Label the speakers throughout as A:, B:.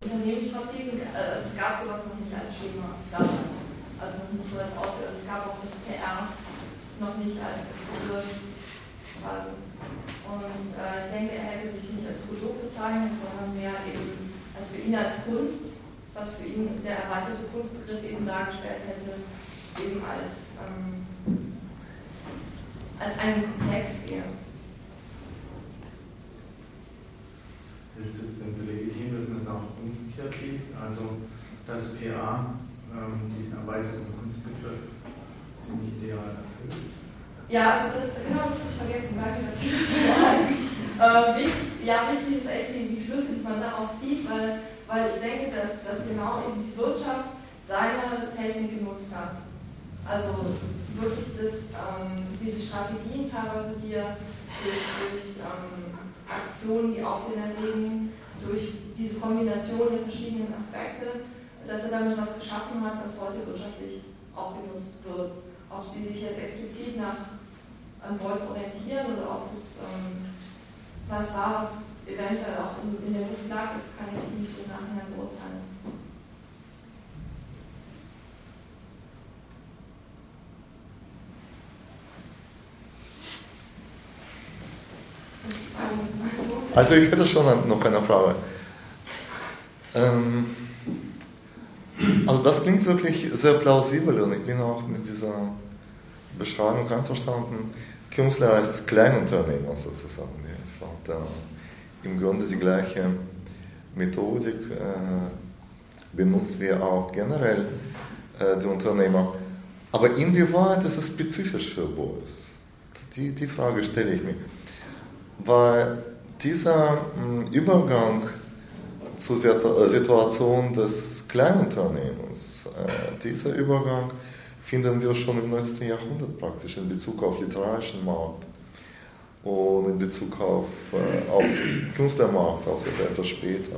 A: Unternehmensstrategien, also es gab sowas noch nicht als Schema damals, also noch nicht so als Ausgabe, es gab auch das PR noch nicht als Begriff quasi. Und ich denke, er hätte sich nicht als Produkt bezeichnet, sondern mehr eben als für ihn als Kunst, was für ihn der erweiterte Kunstbegriff eben dargestellt hätte, eben als einen Komplex eher.
B: Ist es denn legitim, dass man es auch umgekehrt liest? Also, dass PA diesen erweiterten Kunstbegriff ziemlich ideal erfüllt?
A: Ja, also das habe ich vergessen, danke, dass Sie das sagen. Wichtig ist echt die Schlüsse, die man daraus zieht, weil ich denke, dass genau eben die Wirtschaft seine Technik genutzt hat. Also wirklich diese Strategien teilweise, die er durch Aktionen, die Aufsehen erregen, durch diese Kombination der verschiedenen Aspekte, dass er damit was geschaffen hat, was heute wirtschaftlich auch genutzt wird. Ob sie sich jetzt explizit an Beuys orientieren oder ob das was war, was eventuell auch in der Luft lag, das kann ich nicht so im Nachhinein beurteilen.
C: Also ich hätte schon noch eine Frage. Also das klingt wirklich sehr plausibel und ich bin auch mit dieser Beschreibung einverstanden. Künstler als Kleinunternehmer sozusagen. Ja. Im Grunde die gleiche Methodik benutzt wie auch generell die Unternehmer. Aber inwieweit ist es spezifisch für Beuys? Die Frage stelle ich mir. Weil dieser Übergang zur Situation des Kleinunternehmens, dieser Übergang finden wir schon im 19. Jahrhundert praktisch in Bezug auf literarischen Markt und in Bezug auf Künstlermarkt, also etwas später.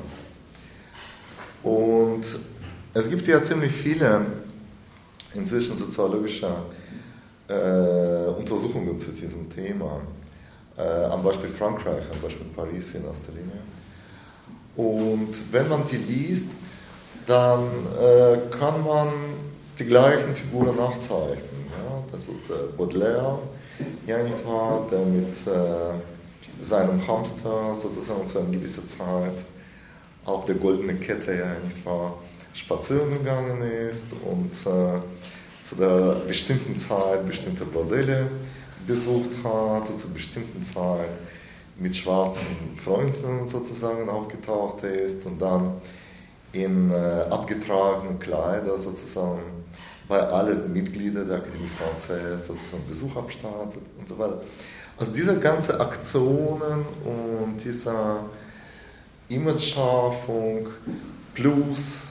C: Und es gibt ja ziemlich viele inzwischen soziologische Untersuchungen zu diesem Thema. Am Beispiel Frankreich, am Beispiel Paris in erster Linie. Und wenn man die liest, dann kann man die gleichen Figuren nachzeichnen. Ja? Also der Baudelaire, ja nicht wahr, der mit seinem Hamster sozusagen zu einer gewissen Zeit auf der goldenen Kette, ja nicht wahr, spazieren gegangen ist und zu der bestimmten Zeit bestimmte Bordelle besucht hat und zur bestimmten Zeit mit schwarzen Freunden sozusagen aufgetaucht ist und dann in abgetragenen Kleidern sozusagen bei allen Mitgliedern der Akademie Française sozusagen Besuch abstattet und so weiter. Also diese ganzen Aktionen und diese Image-Schaffung plus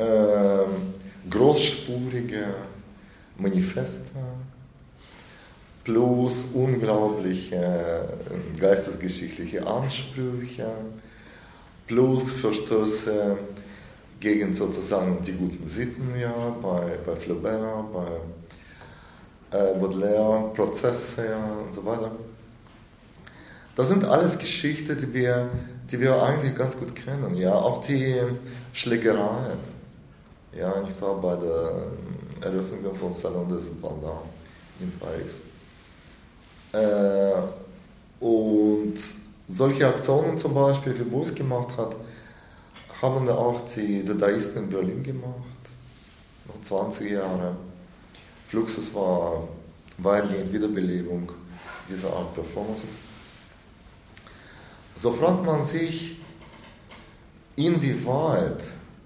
C: großspurige Manifeste plus unglaubliche geistesgeschichtliche Ansprüche, plus Verstöße gegen sozusagen die guten Sitten, ja, bei Flaubert, bei Baudelaire, Prozesse ja, und so weiter. Das sind alles Geschichten, die wir eigentlich ganz gut kennen, ja, auch die Schlägereien, ja, nicht wahr, bei der Eröffnung von Salon des Indépendants in Paris. Und solche Aktionen zum Beispiel, wie Beuys gemacht hat, haben auch die Dadaisten in Berlin gemacht, noch 20 Jahre. Fluxus war weitgehend Wiederbelebung dieser Art Performances. So fragt man sich, inwieweit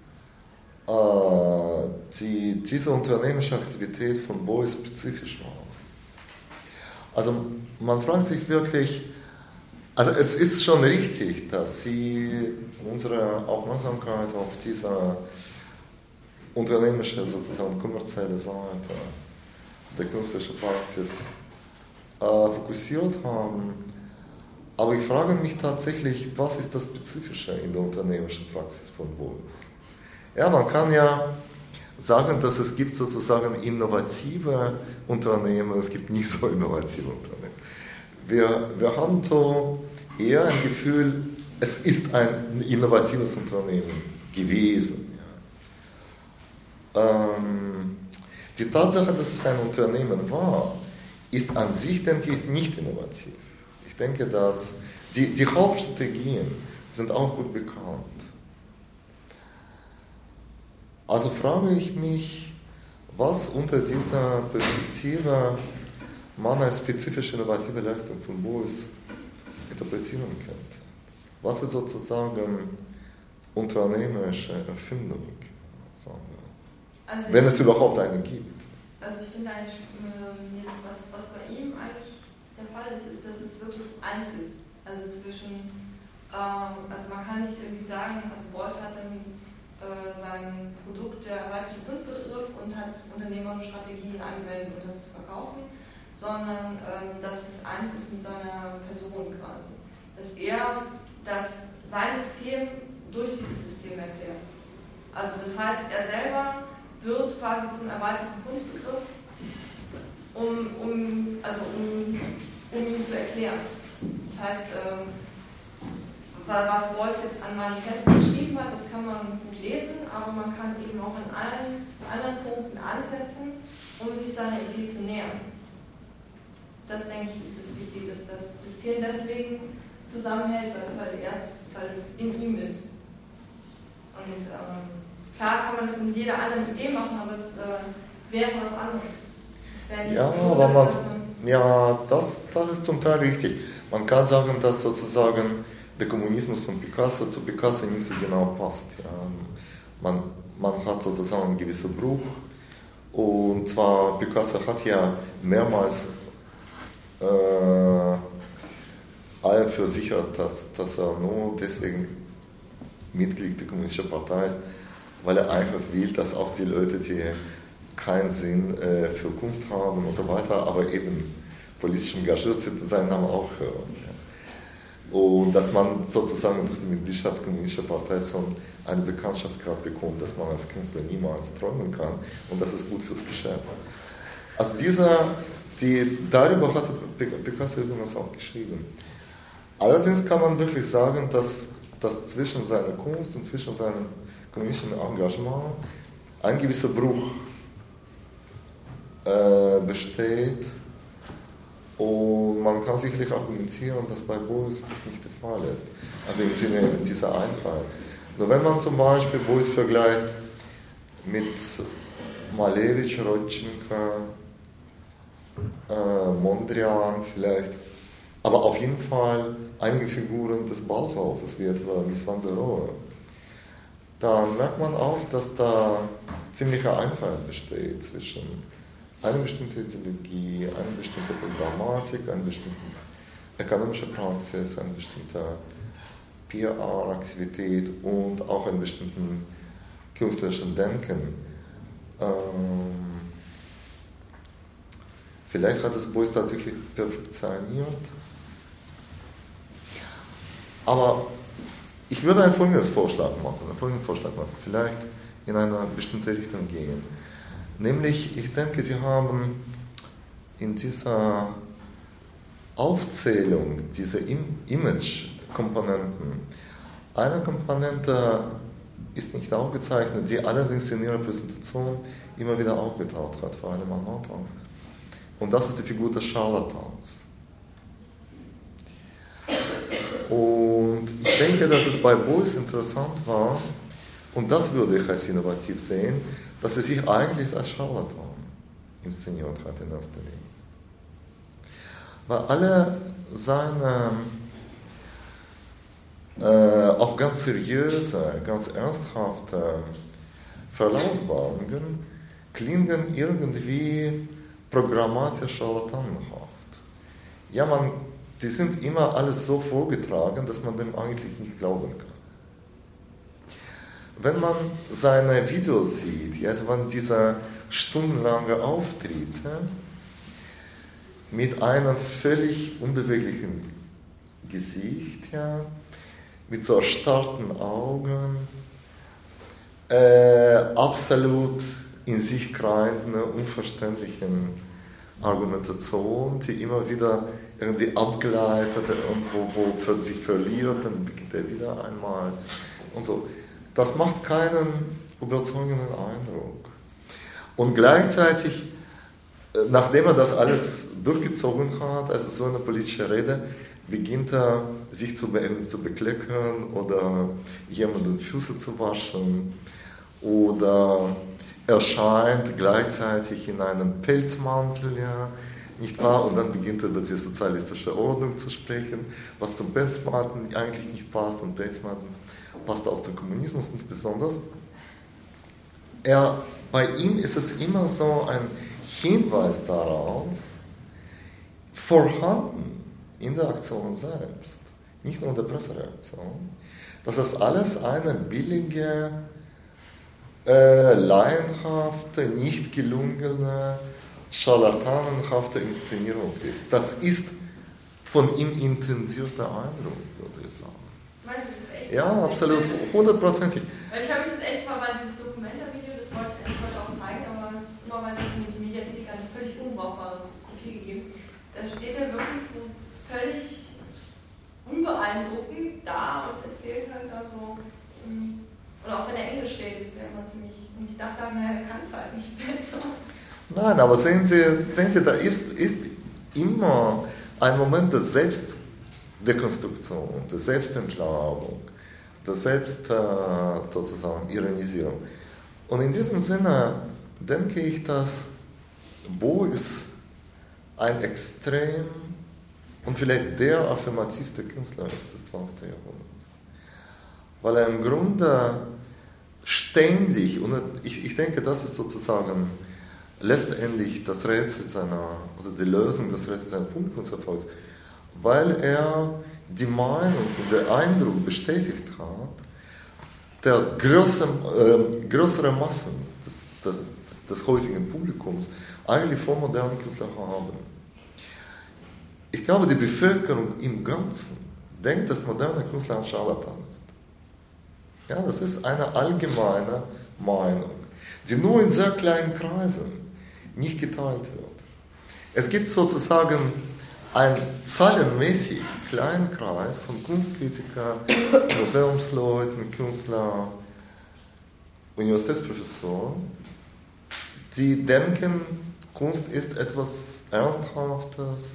C: diese unternehmerische Aktivität von Beuys spezifisch war. Also man fragt sich wirklich, also es ist schon richtig, dass Sie unsere Aufmerksamkeit auf diese unternehmerische, sozusagen kommerzielle Seite der künstlerischen Praxis fokussiert haben. Aber ich frage mich tatsächlich, was ist das Spezifische in der unternehmerischen Praxis von Beuys? Ja, man kann ja sagen, dass es gibt sozusagen innovative Unternehmen, es gibt nicht so innovative Unternehmen. Wir haben so eher ein Gefühl, es ist ein innovatives Unternehmen gewesen. Ja. Die Tatsache, dass es ein Unternehmen war, ist an sich, denke ich, nicht innovativ. Ich denke, dass die Hauptstrategien sind auch gut bekannt. Also frage ich mich, was unter dieser Perspektive man als spezifische innovative Leistung von Bose interpretieren könnte. Was ist sozusagen unternehmerische Erfindung, sagen wir, also wenn es überhaupt eine gibt?
A: Also ich finde eigentlich, was bei ihm eigentlich der Fall ist, ist, dass es wirklich eins ist. Also zwischen, also man kann nicht irgendwie sagen, also Beuys hat irgendwie sein Produkt der erweiterten Kunstbegriff und hat unternehmerische Strategien angewendet, um das zu verkaufen, sondern dass es eins ist mit seiner Person quasi. Dass er sein System durch dieses System erklärt. Also das heißt, er selber wird quasi zum erweiterten Kunstbegriff, um ihn zu erklären. Das heißt, was Beuys jetzt an Manifesten geschrieben hat, das kann man gut lesen, aber man kann eben auch an allen anderen Punkten ansetzen, um sich seiner Idee zu nähern. Das, denke ich, ist das Wichtige, dass das System deswegen zusammenhält, weil es in ihm ist. Und klar kann man das mit jeder anderen Idee machen, aber es wäre was anderes. Es wäre nicht
C: ja,
A: so,
C: aber das ist zum Teil richtig. Man kann sagen, dass sozusagen der Kommunismus von Picasso zu Picasso nicht so genau passt. Ja. Man hat sozusagen einen gewissen Bruch. Und zwar, Picasso hat ja mehrmals allen versichert, dass er nur deswegen Mitglied der Kommunistischen Partei ist, weil er einfach will, dass auch die Leute, die keinen Sinn für Kunst haben und so weiter, aber eben politisch engagiert sind, seinen Namen auch hören. Ja. Und dass man sozusagen durch die Mitgliedschaft der Kommunistischen Partei so einen Bekanntschaftsgrad bekommt, dass man als Künstler niemals träumen kann, und das ist gut fürs Geschäft. Also darüber hat Picasso übrigens auch geschrieben. Allerdings kann man wirklich sagen, dass zwischen seiner Kunst und zwischen seinem kommunistischen Engagement ein gewisser Bruch besteht. Und man kann sicherlich argumentieren, dass bei Beuys das nicht der Fall ist. Also im Sinne dieser Einheit. Also wenn man zum Beispiel Beuys vergleicht mit Malevich, Rodchenko, Mondrian vielleicht, aber auf jeden Fall einige Figuren des Bauhauses, wie etwa Miss van der Rohe, dann merkt man auch, dass da ziemliche Einheit besteht zwischen eine bestimmte Ideologie, eine bestimmte Programmatik, eine bestimmte ökonomische Praxis, eine bestimmte PR-Aktivität und auch einen bestimmten künstlerischen Denken. Vielleicht hat es Beuys tatsächlich perfektioniert. Aber ich würde einen folgenden Vorschlag machen. Vielleicht in eine bestimmte Richtung gehen. Nämlich, ich denke, Sie haben in dieser Aufzählung dieser Image-Komponenten eine Komponente ist nicht aufgezeichnet, die allerdings in Ihrer Präsentation immer wieder aufgetaucht hat, vor allem am Anfang. Und das ist die Figur des Scharlatans. Und ich denke, dass es bei Beuys interessant war, und das würde ich als innovativ sehen, dass er sich eigentlich als Scharlatan inszeniert hat in erster Linie. Weil alle seine auch ganz seriöse, ganz ernsthafte Verlautbarungen klingen irgendwie programmatisch scharlatanenhaft. Ja, die sind immer alles so vorgetragen, dass man dem eigentlich nicht glauben kann. Wenn man seine Videos sieht, also wenn dieser stundenlange Auftritte mit einem völlig unbeweglichen Gesicht, ja, mit so erstarrten Augen, absolut in sich greifenden, unverständlichen Argumentation, die immer wieder irgendwie abgleitet und wo sich verliert, dann beginnt er wieder einmal und so. Das macht keinen überzeugenden Eindruck. Und gleichzeitig, nachdem er das alles durchgezogen hat, also so eine politische Rede, beginnt er sich zu bekleckern oder jemanden Füße zu waschen oder erscheint gleichzeitig in einem Pelzmantel, ja, nicht wahr? Und dann beginnt er über die sozialistische Ordnung zu sprechen, was zum Pelzmantel eigentlich nicht passt, und Pelzmantel passt auch zum Kommunismus nicht besonders. Bei ihm ist es immer so ein Hinweis darauf, vorhanden in der Aktion selbst, nicht nur in der Pressereaktion, dass das alles eine billige, laienhafte, nicht gelungene, scharlatanenhafte Inszenierung ist. Das ist von ihm intensivter Eindruck, würde ich sagen.
A: Meinst du, das ist echt?
C: Ja, absolut, 100%ig.
A: Weil ich habe mich das echt mal, weil dieses Dokumentarvideo, das wollte ich eigentlich heute auch zeigen, aber normalerweise hat mir die Mediathek eine völlig unbrauchbare Kopie gegeben. Da steht er wirklich so völlig unbeeindruckend da und erzählt halt da so, oder auch wenn er Englisch redet, ist er immer ziemlich, und ich dachte, naja, er kann es halt nicht besser.
C: Nein, aber sehen Sie, da ist immer ein Moment der Selbstdekonstruktion, der Selbstentlarvung, der sozusagen Ironisierung. Und in diesem Sinne denke ich, dass Beuys ein extrem und vielleicht der affirmativste Künstler ist des 20. Jahrhunderts. Weil er im Grunde ständig, und ich denke, das ist sozusagen letztendlich das Rätsel oder die Lösung des Rätsels seines Publikumserfolgs, weil er die Meinung und den Eindruck bestätigt hat, der größere Massen des heutigen Publikums eigentlich vor modernen Künstlern haben. Ich glaube, die Bevölkerung im Ganzen denkt, dass moderne Künstler ein Scharlatan ist. Ja, das ist eine allgemeine Meinung, die nur in sehr kleinen Kreisen nicht geteilt wird. Es gibt sozusagen einen zahlenmäßig kleinen Kreis von Kunstkritikern, Museumsleuten, Künstlern, Universitätsprofessoren, die denken, Kunst ist etwas Ernsthaftes,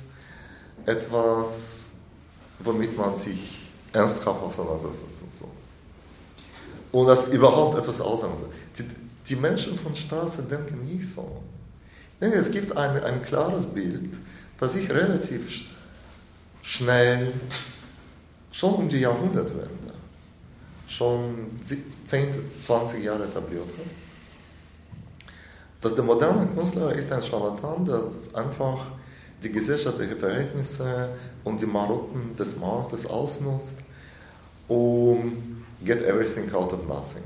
C: etwas, womit man sich ernsthaft auseinandersetzen soll. Und das überhaupt etwas aussagen soll. Die Menschen von Straße denken nicht so. Ich denke, es gibt ein klares Bild, das sich relativ schnell, schon um die Jahrhundertwende, schon 10, 20 Jahre etabliert hat, dass der moderne Künstler ist ein Scharlatan, das einfach die gesellschaftlichen Verhältnisse und die Marotten des Marktes ausnutzt, um get everything out of nothing.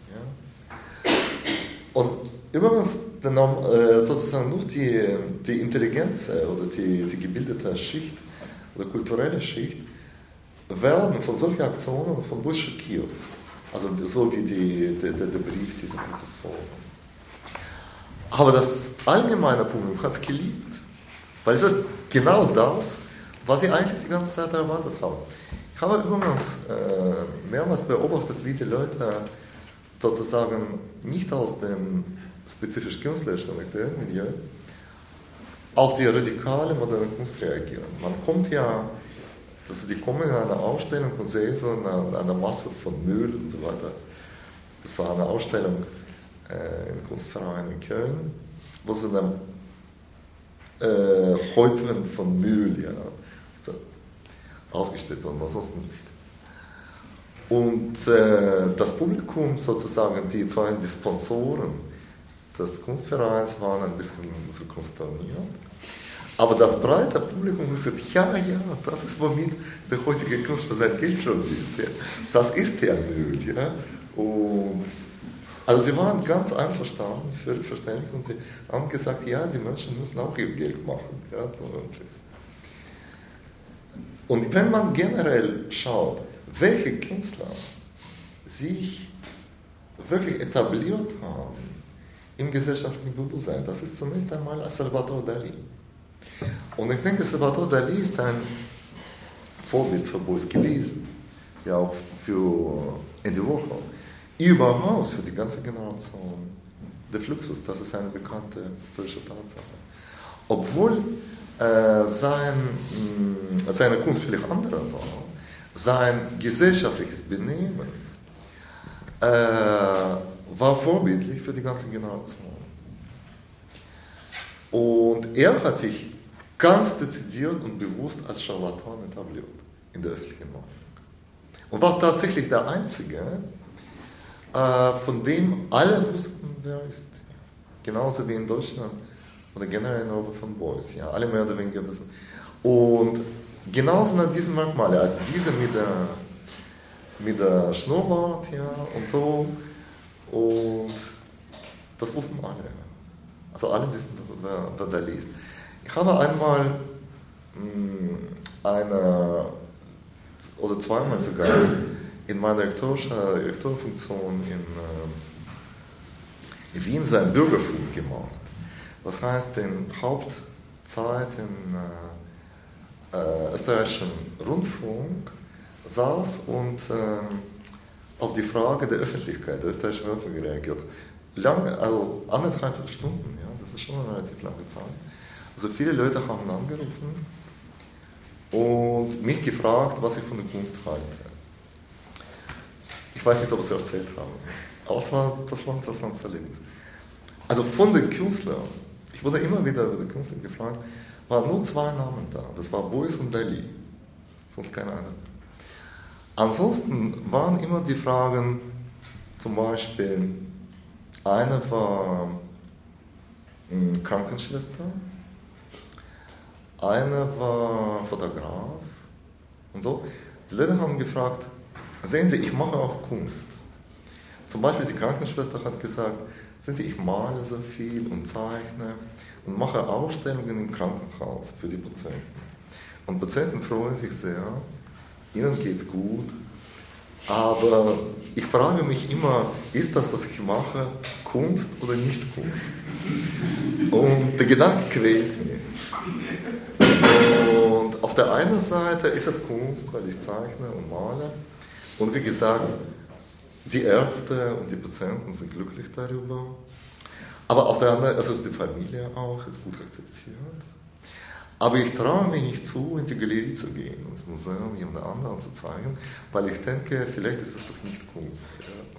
C: Ja? Und übrigens, sozusagen nur die Intelligenz oder die gebildete Schicht oder kulturelle Schicht werden von solchen Aktionen von Beuys schockiert. Also so wie der Brief dieser Professoren. Aber das allgemeine Publikum hat es geliebt. Weil es ist genau das, was sie eigentlich die ganze Zeit erwartet haben. Ich habe übrigens mehrmals beobachtet, wie die Leute sozusagen nicht aus dem spezifisch künstlerischen Milieu auf die radikale moderne Kunst reagieren. Man kommt ja, die kommen in eine Ausstellung und sehen so eine Masse von Müll und so weiter. Das war eine Ausstellung im Kunstverein in Köln, wo so eine Häufungen von Müll, ja, so ausgestellt worden, was sonst nicht. Und das Publikum sozusagen, vor allem die Sponsoren des Kunstvereins waren ein bisschen so konsterniert. Aber das breite Publikum gesagt, ja, das ist, womit der heutige Künstler sein Geld verdient. Ja. Das ist der Müll. Ja. Und also sie waren ganz einverstanden, völlig verständlich, und sie haben gesagt, ja, die Menschen müssen auch ihr Geld machen. Ja, so wirklich. Und wenn man generell schaut, welche Künstler sich wirklich etabliert haben im gesellschaftlichen Bewusstsein, das ist zunächst einmal Salvador Dalí. Und ich denke, Salvador Dalí ist ein Vorbild für Beuys gewesen, ja auch für Andy Warhol, überhaupt für die ganze Generation der Fluxus. Das ist eine bekannte historische Tatsache. Obwohl seine Kunst völlig andere war, sein gesellschaftliches Benehmen war vorbildlich für die ganze Generation. Und er hat sich ganz dezidiert und bewusst als Charlatan etabliert in der öffentlichen Meinung. Und war tatsächlich der Einzige, von dem alle wussten, wer er ist. Genauso wie in Deutschland oder generell in Europa von Beuys. Ja, alle mehr oder weniger wissen. Und genauso nach diesen Merkmalen, also diese mit der Schnurrbart, ja, und so. Und das wussten alle. Also alle wissen, wer da liest. Ich habe einmal oder zweimal sogar in meiner Rektorfunktion in Wien so ein Bürgerfunk gemacht. Das heißt, den Hauptzeit im österreichischen Rundfunk saß und auf die Frage der Öffentlichkeit, der österreichischen Hörfunk reagiert. Lange, also 1,5 Stunden, ja, das ist schon eine relativ lange Zeit. Also viele Leute haben angerufen und mich gefragt, was ich von der Kunst halte. Ich weiß nicht, ob ich es erzählt habe, außer das war interessant zu lesen. Also von den Künstlern, ich wurde immer wieder über die Künstler gefragt, waren nur 2 Namen da. Das war Beuys und Dalí, sonst keine andere. Ansonsten waren immer die Fragen, zum Beispiel, eine war Krankenschwester, eine war Fotograf und so. Die Leute haben gefragt, sehen Sie, ich mache auch Kunst. Zum Beispiel die Krankenschwester hat gesagt, sehen Sie, ich male so viel und zeichne und mache Ausstellungen im Krankenhaus für die Patienten. Und Patienten freuen sich sehr, ihnen geht's gut. Aber ich frage mich immer, ist das, was ich mache, Kunst oder nicht Kunst? Und der Gedanke quält mich. Und auf der einen Seite ist es Kunst, weil ich zeichne und male. Und wie gesagt, die Ärzte und die Patienten sind glücklich darüber. Aber auf der anderen, also die Familie auch, ist gut akzeptiert. Aber ich traue mich nicht zu, in die Galerie zu gehen, ins Museum, jemand anderen zu zeigen, weil ich denke, vielleicht ist es doch nicht Kunst.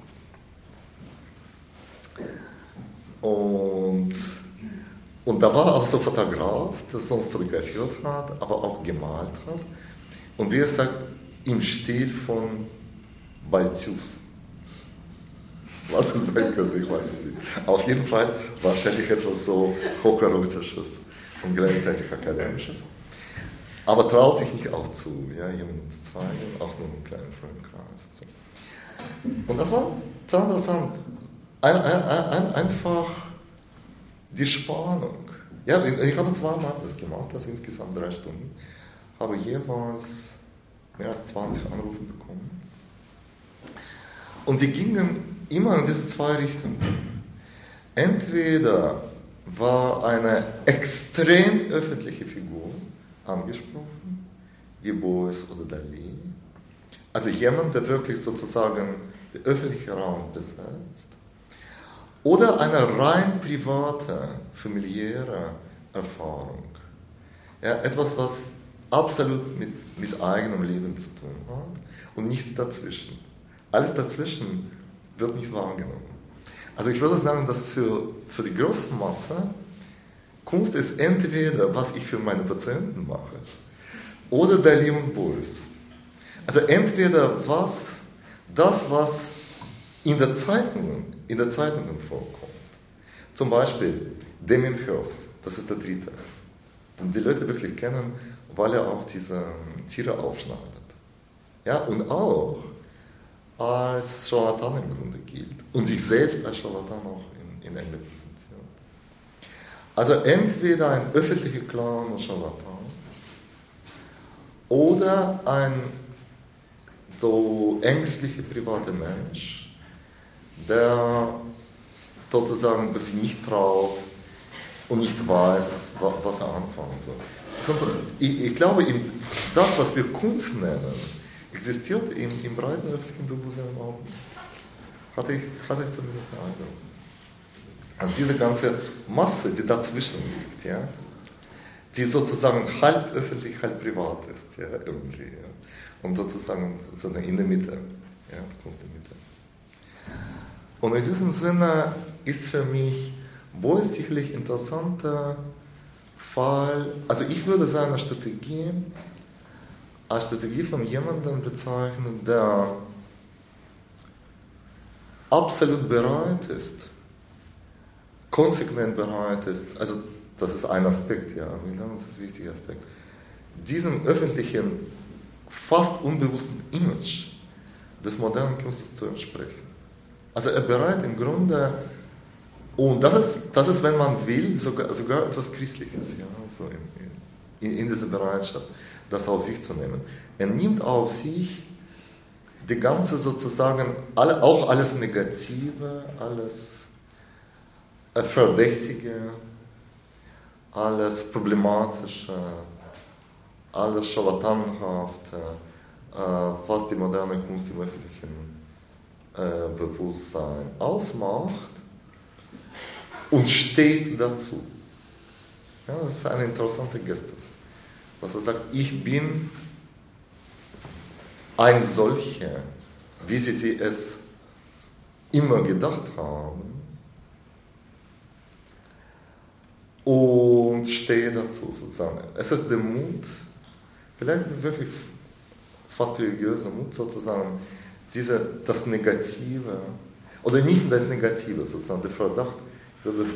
C: Ja. Und da war auch so ein Fotograf, der sonst fotografiert hat, aber auch gemalt hat. Und wie er sagt, im Stil von Balthus. Was es sein könnte, ich weiß es nicht. Auf jeden Fall wahrscheinlich etwas so Hocherotisches und gleichzeitig Akademisches. Aber traut sich nicht auch zu, ja, jemandem zu zeigen, auch nur einen kleinen Freundeskreis. Und, so. Und das war sehr interessant. Einfach die Spannung. Ja, ich habe 2 Mal das gemacht, also insgesamt 3 Stunden. Habe jeweils mehr als 20 Anrufe bekommen. Und die gingen immer in diese 2 Richtungen. Entweder war eine extrem öffentliche Figur angesprochen, wie Beuys oder Dalí. Also jemand, der wirklich sozusagen den öffentlichen Raum besetzt. Oder eine rein private, familiäre Erfahrung. Ja, etwas, was absolut mit eigenem Leben zu tun hat und nichts dazwischen. Alles dazwischen wird nicht wahrgenommen. Also ich würde sagen, dass für die große Masse Kunst ist entweder, was ich für meine Patienten mache, oder Dalí und Beuys. Also entweder das, was in der Zeitungen vorkommt. Zum Beispiel Damien Hirst, das ist der 3. Den die Leute wirklich kennen, weil er auch diese Tiere aufschneidet. Ja, und auch als Charlatan im Grunde gilt und sich selbst als Charlatan auch in England präsentiert. Also entweder ein öffentlicher Clown und Charlatan oder ein so ängstlicher privater Mensch, der sozusagen, dass sich nicht traut, und nicht weiß, was er anfangen soll. Sondern ich glaube, das, was wir Kunst nennen, existiert im breiten öffentlichen Bewusstsein überhaupt nicht. Hatte ich zumindest den Eindruck. Also diese ganze Masse, die dazwischen liegt, ja, die sozusagen halb öffentlich, halb privat ist, ja, irgendwie. Ja. Und sozusagen in der Mitte, ja, Kunst in der Mitte. Und in diesem Sinne ist für mich Beuys sicherlich interessanter Fall, also ich würde seine Strategie als Strategie von jemandem bezeichnen, der absolut bereit ist, konsequent bereit ist, also das ist ein Aspekt, ja, das ist ein wichtiger Aspekt, diesem öffentlichen, fast unbewussten Image des modernen Künstlers zu entsprechen. Also er bereit im Grunde, und das ist, wenn man will, sogar etwas Christliches, ja, so in dieser Bereitschaft, das auf sich zu nehmen. Er nimmt auf sich die ganze sozusagen, auch alles Negative, alles Verdächtige, alles Problematische, alles Scharlatanhafte, was die moderne Kunst im öffentlichen Bewusstsein ausmacht und steht dazu. Ja, das ist eine interessante Gestus. Was er sagt, ich bin ein solcher, wie sie es immer gedacht haben, und stehe dazu sozusagen. Es ist der Mut, vielleicht wirklich fast religiöser Mut sozusagen, das Negative, oder nicht das Negative sozusagen, der Verdacht, das ist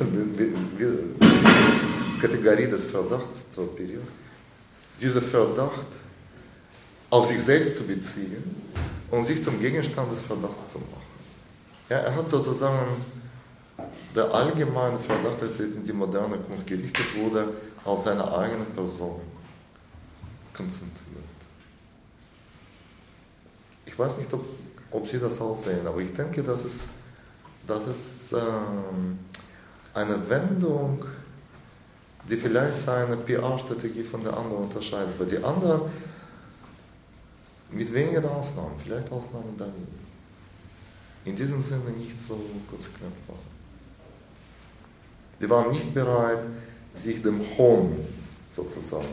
C: die Kategorie des Verdachts zu operieren, dieser Verdacht auf sich selbst zu beziehen und sich zum Gegenstand des Verdachts zu machen. Ja, er hat sozusagen der allgemeine Verdacht, als er in die moderne Kunst gerichtet wurde, auf seine eigene Person konzentriert. Ich weiß nicht, ob Sie das auch sehen, aber ich denke, das ist eine Wendung, die vielleicht seine PR-Strategie von der anderen unterscheidet. Weil die anderen, mit wenigen Ausnahmen, vielleicht Ausnahmen Dali, in diesem Sinne nicht so konsequent waren. Die waren nicht bereit, sich dem Hohn sozusagen,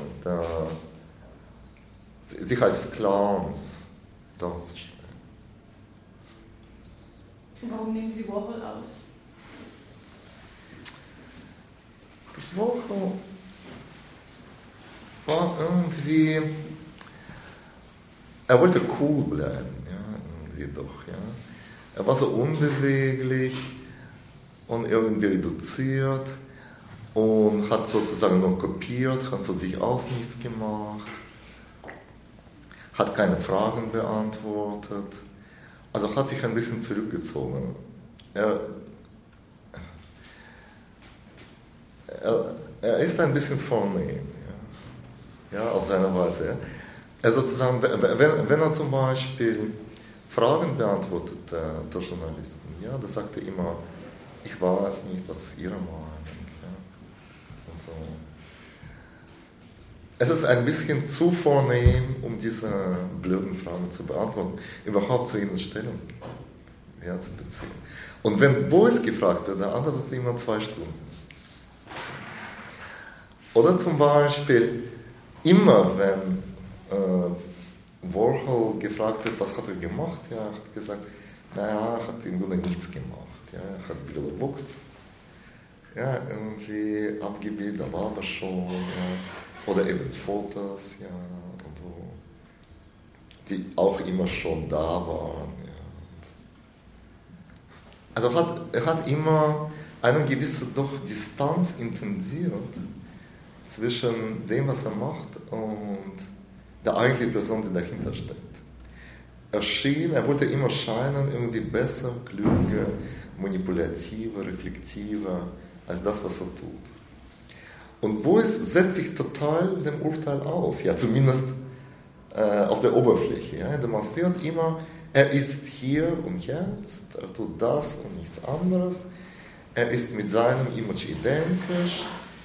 C: sich als Clowns darzustellen.
D: Warum nehmen Sie Warhol aus?
C: Warhol war irgendwie, er wollte cool bleiben, ja, irgendwie doch, ja. Er war so unbeweglich und irgendwie reduziert und hat sozusagen nur kopiert, hat von sich aus nichts gemacht, hat keine Fragen beantwortet, also hat sich ein bisschen zurückgezogen. Er ist ein bisschen vornehm, ja, auf seine Weise. Ja. Er sozusagen, wenn er zum Beispiel Fragen beantwortet der Journalisten, ja, da sagt er immer, ich weiß nicht, was ist Ihre Meinung, ja, und so. Es ist ein bisschen zu vornehm, um diese blöden Fragen zu beantworten, überhaupt zu ihnen Stellung zu beziehen. Und wenn Beuys gefragt wird, der antwortet immer 2 Stunden. Oder zum Beispiel, immer wenn Warhol gefragt wird, was hat er gemacht, ja, er hat gesagt, naja, er hat im Grunde nichts gemacht. Ja, er hat Willow Books irgendwie abgebildet, aber war schon, ja, oder eben Fotos, ja, und so, die auch immer schon da waren. Ja. Also er hat immer eine gewisse doch Distanz intensiert zwischen dem, was er macht, und der eigentlichen Person, die dahinter steckt. Er wollte immer scheinen, irgendwie besser, klüger, manipulativer, reflektiver, als das, was er tut. Und Beuys setzt sich total dem Urteil aus, ja, zumindest auf der Oberfläche. Ja. Er demonstriert immer, er ist hier und jetzt, er tut das und nichts anderes, er ist mit seinem Image identisch,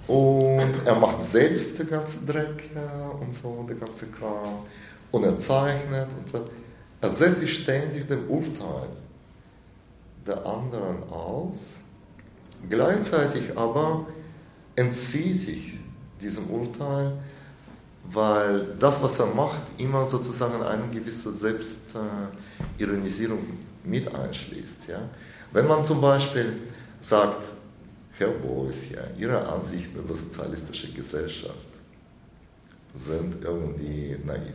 C: Und er macht selbst den ganzen Dreck und so, den ganzen Kram. Und er zeichnet und so. Er setzt sich ständig dem Urteil der anderen aus. Gleichzeitig aber entzieht sich diesem Urteil, weil das, was er macht, immer sozusagen eine gewisse Selbstironisierung mit einschließt. Ja? Wenn man zum Beispiel sagt, Herr Beuys, ja, Ihre Ansichten über sozialistische Gesellschaft sind irgendwie naiv.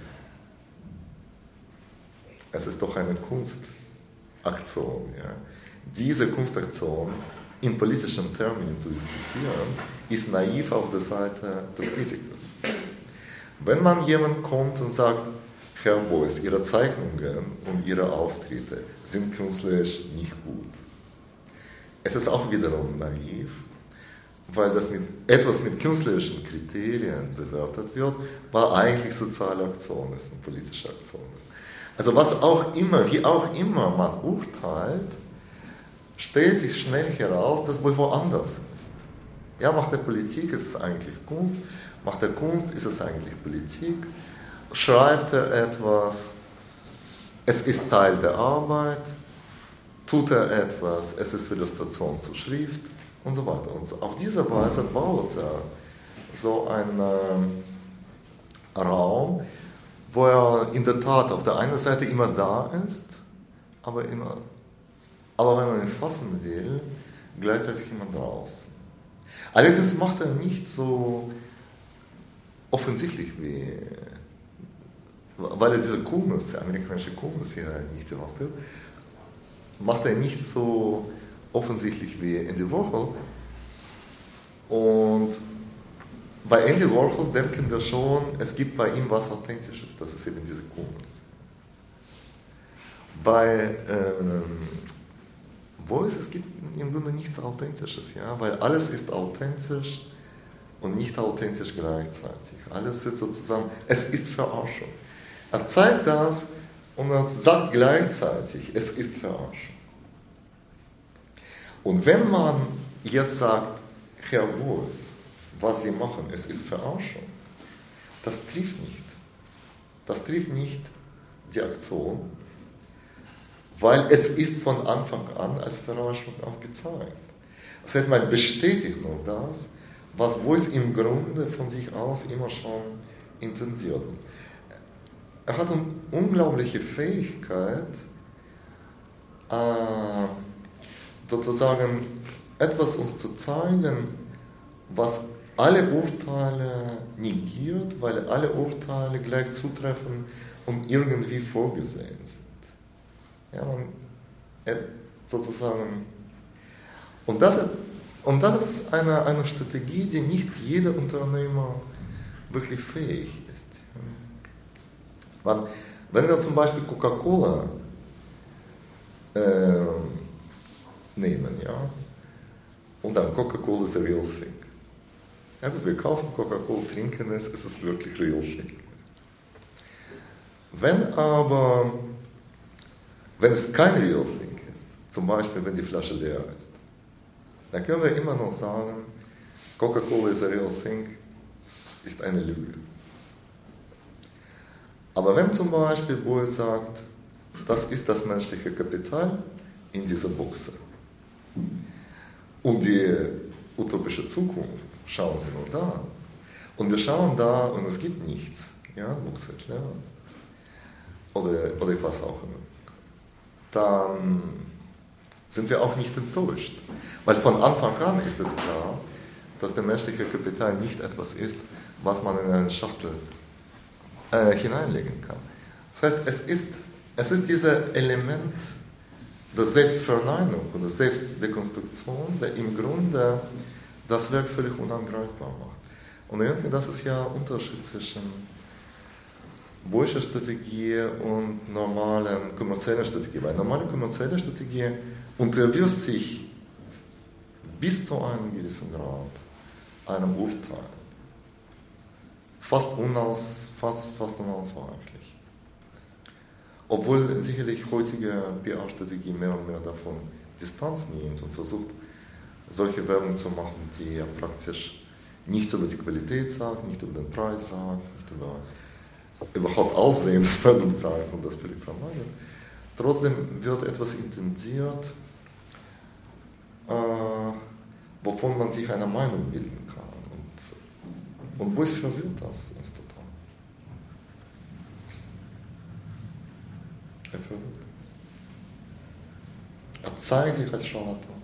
C: Es ist doch eine Kunstaktion. Ja? Diese Kunstaktion in politischen Terminen zu diskutieren, ist naiv auf der Seite des Kritikers. Wenn man jemand kommt und sagt, Herr Beuys, Ihre Zeichnungen und Ihre Auftritte sind künstlerisch nicht gut. Es ist auch wiederum naiv, weil das etwas mit künstlerischen Kriterien bewertet wird, weil eigentlich soziale Aktion ist und politische Aktion ist. Also was auch immer, wie auch immer man urteilt, stellt sich schnell heraus, dass wohl woanders ist. Ja, macht der Politik, ist es eigentlich Kunst, macht der Kunst, ist es eigentlich Politik, schreibt er etwas, es ist Teil der Arbeit, tut er etwas, es ist Illustration zur Schrift und so weiter. Und auf diese Weise baut er so einen Raum, wo er in der Tat auf der einen Seite immer da ist, aber wenn er ihn fassen will, gleichzeitig immer draußen. Allerdings macht er nicht so offensichtlich wie, weil er diese Coolness, die amerikanische Coolness hier nicht demonstriert, macht er nicht so offensichtlich wie Andy Warhol. Und bei Andy Warhol denken wir schon, es gibt bei ihm was Authentisches, das ist eben diese Coolness. Bei Beuys, es gibt im Grunde nichts Authentisches, ja, weil alles ist authentisch und nicht authentisch gleichzeitig. Alles ist sozusagen, es ist Verarschung. Er zeigt das und er sagt gleichzeitig, es ist Verarschung. Und wenn man jetzt sagt, Herr Beuys, was Sie machen, es ist Verarschung, das trifft nicht. Das trifft nicht die Aktion, weil es ist von Anfang an als Verarschung auch gezeigt. Das heißt, man bestätigt nur das, was Beuys im Grunde von sich aus immer schon intendiert. Er hat eine unglaubliche Fähigkeit, sozusagen etwas uns zu zeigen, was alle Urteile negiert, weil alle Urteile gleich zutreffen und irgendwie vorgesehen sind. Ja, sozusagen. Und das ist eine Strategie, die nicht jeder Unternehmer wirklich fähig ist. Wenn wir zum Beispiel Coca-Cola nehmen, ja, und sagen, Coca-Cola ist a real thing. Ja gut, wir kaufen Coca-Cola, trinken es ist wirklich real thing. Wenn es kein real thing ist, zum Beispiel wenn die Flasche leer ist, dann können wir immer noch sagen, Coca-Cola is a real thing, ist eine Lüge. Aber wenn zum Beispiel Beuys sagt, das ist das menschliche Kapital in dieser Buchse und die utopische Zukunft, schauen Sie nur da. Und wir schauen da und es gibt nichts. Ja, Buchse, klar. Oder was auch immer. Dann sind wir auch nicht enttäuscht. Weil von Anfang an ist es klar, dass der menschliche Kapital nicht etwas ist, was man in eine Schachtel hineinlegen kann. Das heißt, es ist dieses Element der Selbstverneinung und der Selbstdekonstruktion, der im Grunde das Werk völlig unangreifbar macht. Und ich denke, das ist ja ein Unterschied zwischen Beuy'scher Strategie und normalen kommerziellen Strategie. Weil normale kommerzielle Strategie unterwirft sich bis zu einem gewissen Grad einem Urteil. Fast unausweichlich. Obwohl sicherlich heutige PR-Strategie mehr und mehr davon Distanz nimmt und versucht, solche Werbung zu machen, die ja praktisch nichts über die Qualität sagt, nicht über den Preis sagt, nicht über überhaupt Aussehen des Produkts sagt und das völlig verneint. Trotzdem wird etwas intensiert, wovon man sich eine Meinung bilden kann. Und wo verwirrt das uns total? Er verwirrt uns. Er zeigt sich als Charlatan.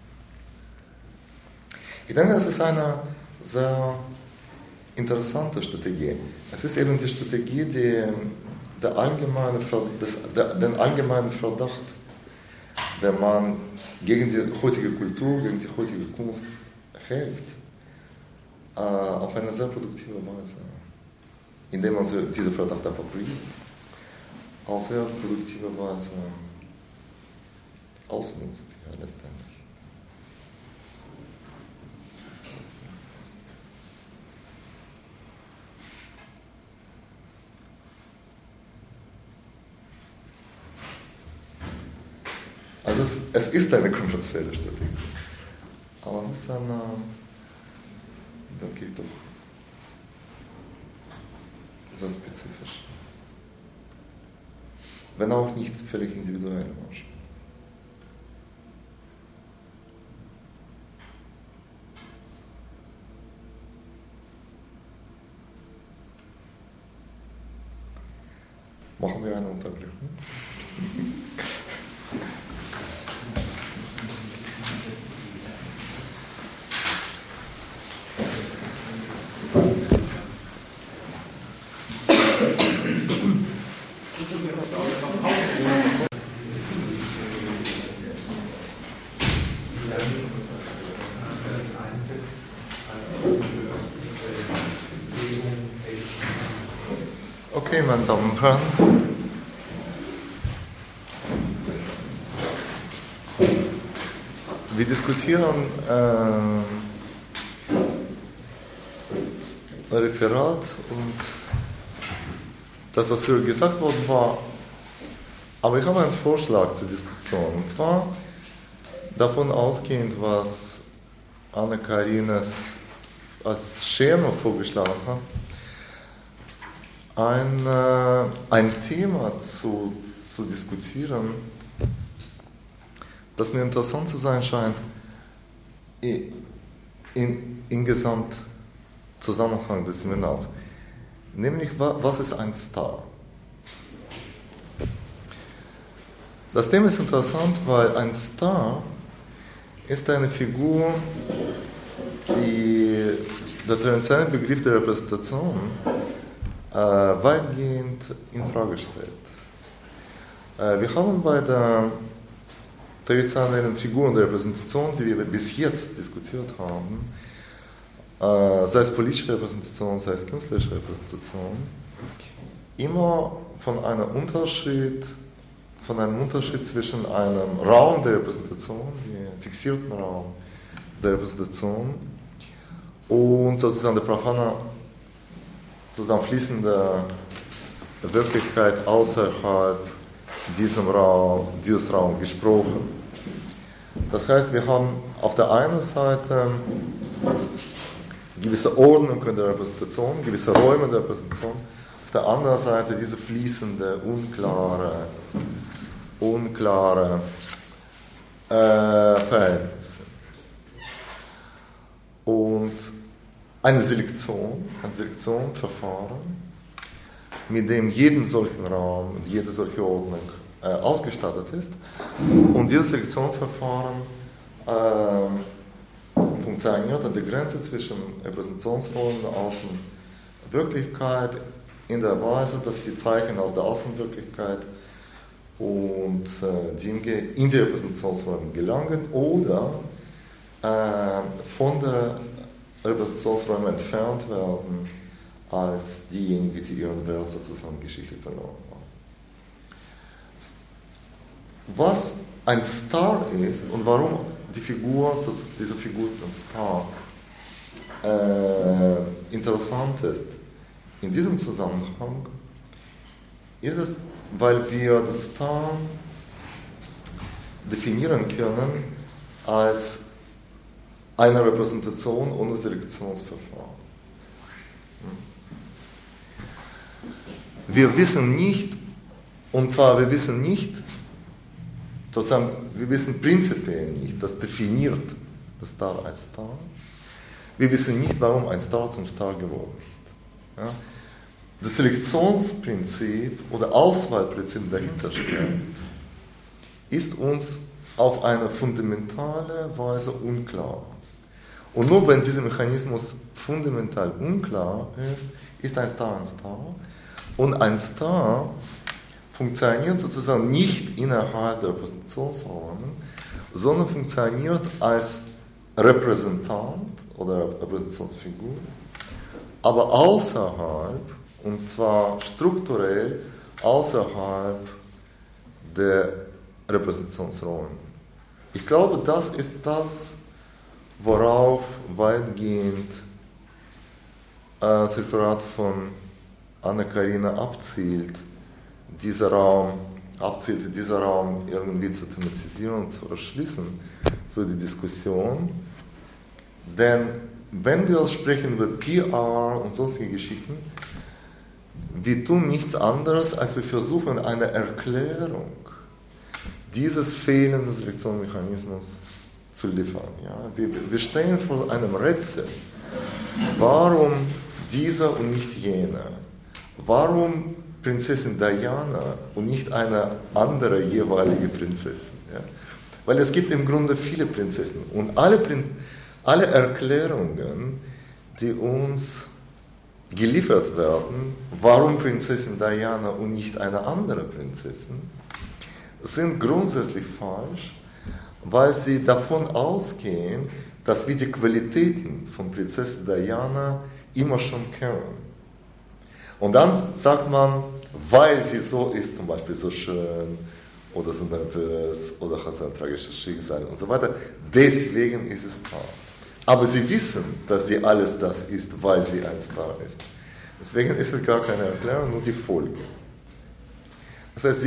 C: Ich denke, das ist eine sehr interessante Strategie. Es ist eben die Strategie, die den allgemeinen Verdacht, den man gegen die heutige Kultur, gegen die heutige Kunst hält, auf eine sehr produktive Weise, indem man diesen Verdacht appropriiert, auf sehr produktive Weise ausnutzt, ja, letztendlich. Also es ist eine kommerzielle Strategie, aber es ist eine, denke ich doch, sehr spezifisch. Wenn auch nicht völlig individuell manchmal. Machen wir eine Unterbrechung? Okay, meine Damen und Herren. Wir diskutieren Referat und das, was hier gesagt worden war. Aber ich habe einen Vorschlag zur Diskussion. Und zwar davon ausgehend, was Anna-Karina als Schema vorgeschlagen hat, ein Thema zu diskutieren, das mir interessant zu sein scheint, im Gesamtzusammenhang des Seminars. Nämlich, was ist ein Star? Das Thema ist interessant, weil ein Star ist eine Figur, die der traditionelle Begriff der Repräsentation weitgehend in Frage stellt. Wir haben bei der traditionellen Figuren der Repräsentation, die wir bis jetzt diskutiert haben, sei es politische Repräsentation, sei es künstlerische Repräsentation, immer von einem Unterschied zwischen einem Raum der Repräsentation, dem fixierten Raum der Repräsentation, und sozusagen der profane, zusammenfließende Wirklichkeit außerhalb dieses Raums gesprochen. Das heißt, wir haben auf der einen Seite gewisse Ordnung der Repräsentation, gewisse Räume der Repräsentation, auf der anderen Seite diese fließende, unklare Verhältnisse. Und ein Selektionsverfahren, mit dem jeden solchen Raum und jede solche Ordnung ausgestattet ist. Und dieses Selektionsverfahren funktioniert an der Grenze zwischen Repräsentationsräumen und Außenwirklichkeit in der Weise, dass die Zeichen aus der Außenwirklichkeit und Dinge in die Repräsentationsräume gelangen oder von der Repräsentationsräume entfernt werden als diejenigen, die ihren Wert sozusagen geschichtlich verloren haben. Was ein Star ist und warum diese Figur ein Star interessant ist in diesem Zusammenhang, ist es, weil wir das Star definieren können als eine Repräsentation ohne Selektionsverfahren. Wir wissen nicht, wir wissen prinzipiell nicht, das definiert das Star als Star. Wir wissen nicht, warum ein Star zum Star geworden ist. Ja? Das Selektionsprinzip oder Auswahlprinzip dahinter steckt, ist uns auf eine fundamentale Weise unklar. Und nur wenn dieser Mechanismus fundamental unklar ist, ist ein Star ein Star. Und ein Star funktioniert sozusagen nicht innerhalb der Repräsentationsräume, sondern funktioniert als Repräsentant oder Repräsentationsfigur, aber außerhalb, und zwar strukturell außerhalb der Repräsentationsräume. Ich glaube, das ist das, worauf weitgehend das Referat von Anna-Karina abzielt, dieser Raum irgendwie zu thematisieren und zu erschließen für die Diskussion. Denn wenn wir sprechen über PR und sonstige Geschichten, wir tun nichts anderes, als wir versuchen, eine Erklärung dieses fehlenden Selektionsmechanismus zu liefern. Ja? Wir stehen vor einem Rätsel. Warum dieser und nicht jener? Warum Prinzessin Diana und nicht eine andere jeweilige Prinzessin? Ja? Weil es gibt im Grunde viele Prinzessinnen und alle Erklärungen, die uns geliefert werden, warum Prinzessin Diana und nicht eine andere Prinzessin, sind grundsätzlich falsch, weil sie davon ausgehen, dass wir die Qualitäten von Prinzessin Diana immer schon kennen. Und dann sagt man, weil sie so ist, zum Beispiel so schön oder so nervös oder hat so ein tragisches Schicksal und so weiter, deswegen ist es da. Aber sie wissen, dass sie alles das ist, weil sie ein Star ist. Deswegen ist es gar keine Erklärung, nur die Folge. Das heißt,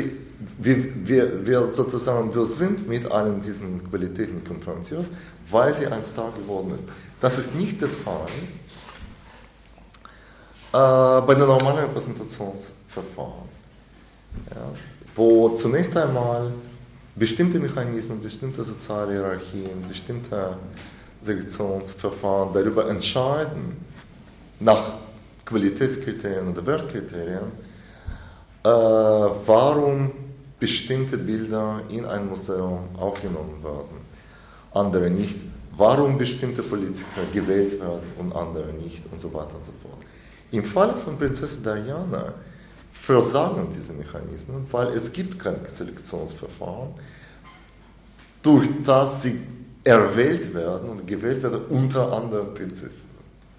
C: wir sind mit allen diesen Qualitäten konfrontiert, weil sie ein Star geworden ist. Das ist nicht der Fall bei den normalen Repräsentationsverfahren, ja, wo zunächst einmal bestimmte Mechanismen, bestimmte soziale Hierarchien, bestimmte Selektionsverfahren darüber entscheiden, nach Qualitätskriterien oder Wertkriterien, warum bestimmte Bilder in ein Museum aufgenommen werden, andere nicht, warum bestimmte Politiker gewählt werden und andere nicht und so weiter und so fort. Im Falle von Prinzessin Diana versagen diese Mechanismen, weil es gibt kein Selektionsverfahren, durch das sie erwählt werden und gewählt werden unter anderen Prinzessinnen.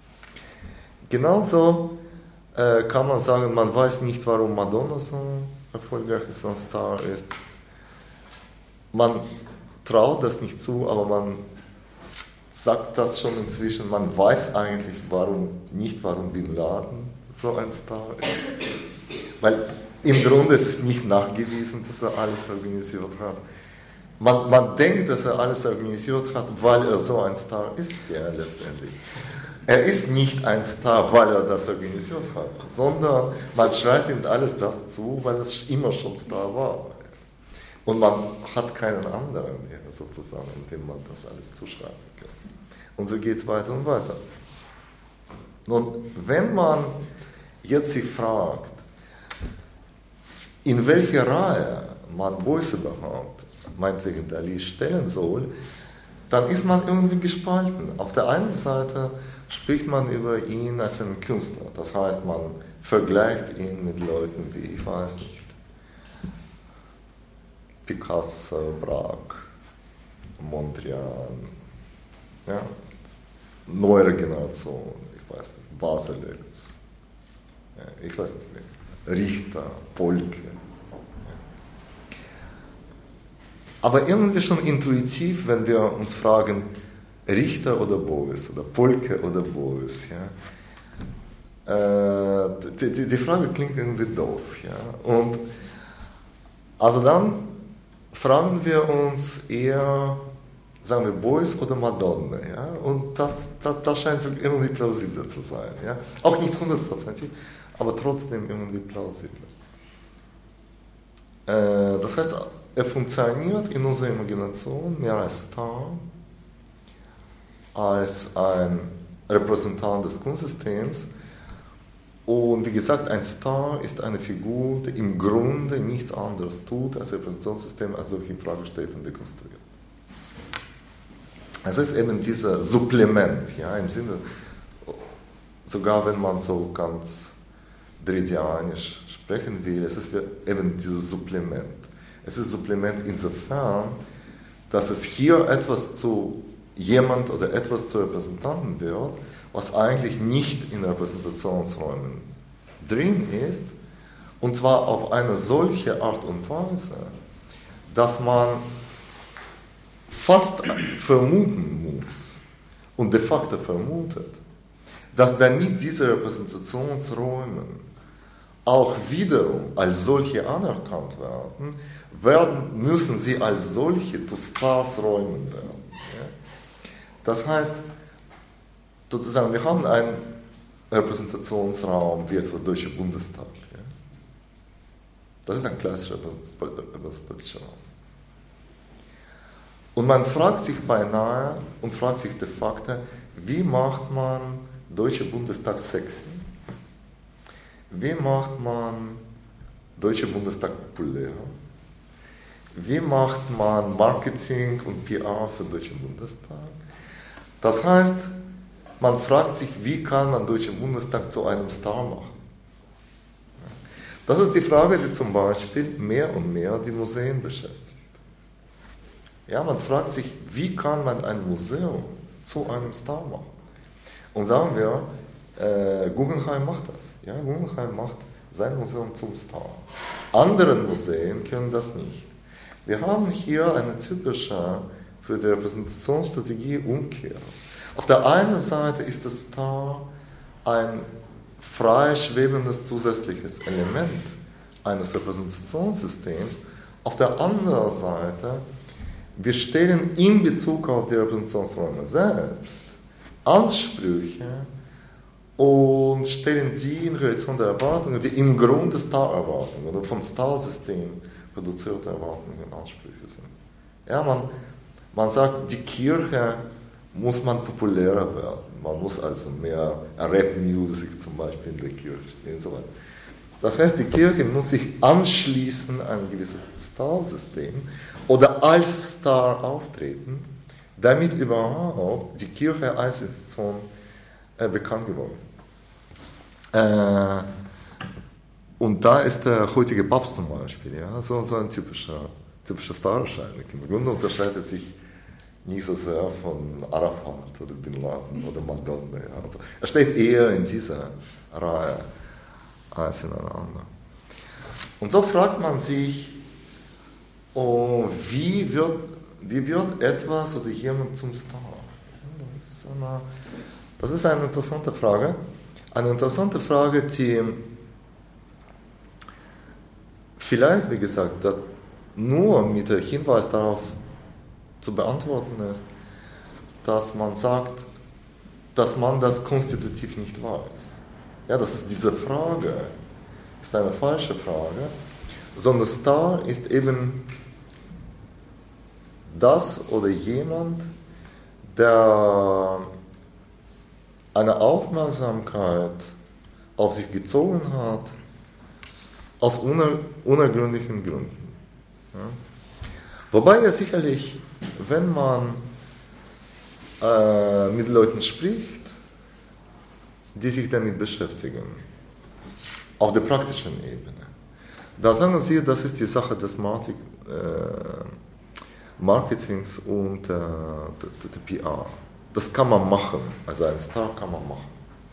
C: Genauso kann man sagen, man weiß nicht, warum Madonna so erfolgreich ist, so ein Star ist. Man traut das nicht zu, aber man sagt das schon inzwischen. Man weiß eigentlich warum Bin Laden so ein Star ist. Weil im Grunde ist es nicht nachgewiesen, dass er alles organisiert hat. Man denkt, dass er alles organisiert hat, weil er so ein Star ist, ja, letztendlich. Er ist nicht ein Star, weil er das organisiert hat, sondern man schreibt ihm alles das zu, weil es immer schon Star war. Und man hat keinen anderen, sozusagen, dem man das alles zuschreiben kann. Und so geht es weiter und weiter. Und wenn man jetzt sich fragt, in welche Reihe man Beuys überhaupt, meinetwegen Dalí, stellen soll, dann ist man irgendwie gespalten. Auf der einen Seite spricht man über ihn als einen Künstler. Das heißt, man vergleicht ihn mit Leuten wie, ich weiß nicht, Picasso, Braque, Mondrian, ja, neuere Generation, ich weiß nicht, Baselitz, ja, ich weiß nicht, Richter, Polke. Ja. Aber irgendwie schon intuitiv, wenn wir uns fragen, Richter oder Beuys oder Polke oder Beuys, ja. Die Frage klingt irgendwie doof, ja. Und also dann fragen wir uns eher sagen wir, Boys oder Madonna. Ja? Und das scheint so irgendwie plausibler zu sein. Ja? Auch nicht 100%, aber trotzdem irgendwie plausibel. Das heißt, er funktioniert in unserer Imagination mehr als Star, als ein Repräsentant des Kunstsystems. Und wie gesagt, ein Star ist eine Figur, die im Grunde nichts anderes tut, als Repräsentationssystem als solche in Frage stellt und dekonstruiert. Es ist eben dieses Supplement, ja, im Sinne, sogar wenn man so ganz Derridianisch sprechen will, es ist eben dieses Supplement. Es ist Supplement insofern, dass es hier etwas zu jemand oder etwas zu Repräsentanten wird, was eigentlich nicht in Repräsentationsräumen drin ist, und zwar auf eine solche Art und Weise, dass man fast vermuten muss und de facto vermutet, dass damit diese Repräsentationsräume auch wiederum als solche anerkannt werden, müssen sie als solche zu Starsräumen werden. Ja? Das heißt, sozusagen, wir haben einen Repräsentationsraum wie etwa Deutscher Bundestag. Ja? Das ist ein klassischer politischer Raum. Und man fragt sich beinahe und fragt sich de facto, wie macht man Deutscher Bundestag sexy? Wie macht man Deutscher Bundestag populär? Wie macht man Marketing und PR für Deutschen Bundestag? Das heißt, man fragt sich, wie kann man Deutschen Bundestag zu einem Star machen? Das ist die Frage, die zum Beispiel mehr und mehr die Museen beschäftigt. Ja, man fragt sich, wie kann man ein Museum zu einem Star machen? Und sagen wir, Guggenheim macht das. Ja, Guggenheim macht sein Museum zum Star. Andere Museen können das nicht. Wir haben hier eine typische für die Repräsentationsstrategie Umkehr. Auf der einen Seite ist der Star ein frei schwebendes zusätzliches Element eines Repräsentationssystems. Auf der anderen Seite, wir stellen in Bezug auf die Repräsentationsräume selbst Ansprüche und stellen die in Relation der Erwartungen, die im Grunde Star-Erwartungen oder vom Star-System produzierte Erwartungen und Ansprüche sind. Ja, man sagt, die Kirche muss man populärer werden. Man muss also mehr Rap-Music zum Beispiel in der Kirche spielen und so weiter. Das heißt, die Kirche muss sich anschließen an ein gewisses Star-System oder als Star auftreten, damit überhaupt die Kirche als Institution bekannt geworden ist. Und da ist der heutige Papst zum Beispiel, ja, so ein typischer Star-Erscheinung. Im Grunde unterscheidet sich nicht so sehr von Arafat oder Bin Laden oder Madonna. Ja, also er steht eher in dieser Reihe als ineinander. Und so fragt man sich, wie wird etwas oder jemand zum Star? Das ist eine interessante Frage. Eine interessante Frage, die vielleicht, wie gesagt, nur mit dem Hinweis darauf zu beantworten ist, dass man sagt, dass man das konstitutiv nicht weiß. Ja, das ist diese Frage, ist eine falsche Frage, sondern Star ist eben das oder jemand, der eine Aufmerksamkeit auf sich gezogen hat, aus unergründlichen Gründen. Ja. Wobei ja sicherlich, wenn man mit Leuten spricht, die sich damit beschäftigen, auf der praktischen Ebene, da sagen sie, das ist die Sache des Marketings und der PR. Das kann man machen, also ein Star kann man machen.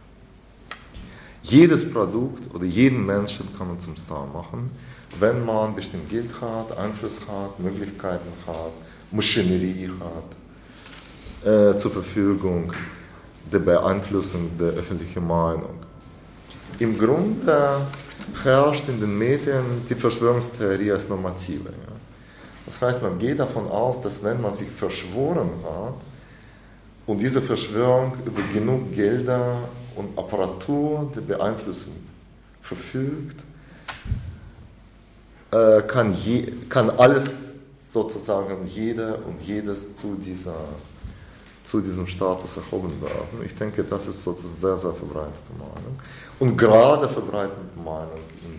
C: Jedes Produkt oder jeden Menschen kann man zum Star machen, wenn man bestimmt Geld hat, Einfluss hat, Möglichkeiten hat, Maschinerie hat, zur Verfügung, der Beeinflussung der öffentlichen Meinung. Im Grunde herrscht in den Medien die Verschwörungstheorie als normative. Ja. Das heißt, man geht davon aus, dass wenn man sich verschworen hat und diese Verschwörung über genug Gelder und Apparatur der Beeinflussung verfügt, kann alles sozusagen jeder und jedes zu diesem Status erhoben werden. Ich denke, das ist sozusagen sehr, sehr verbreitete Meinung. Und gerade verbreitete Meinung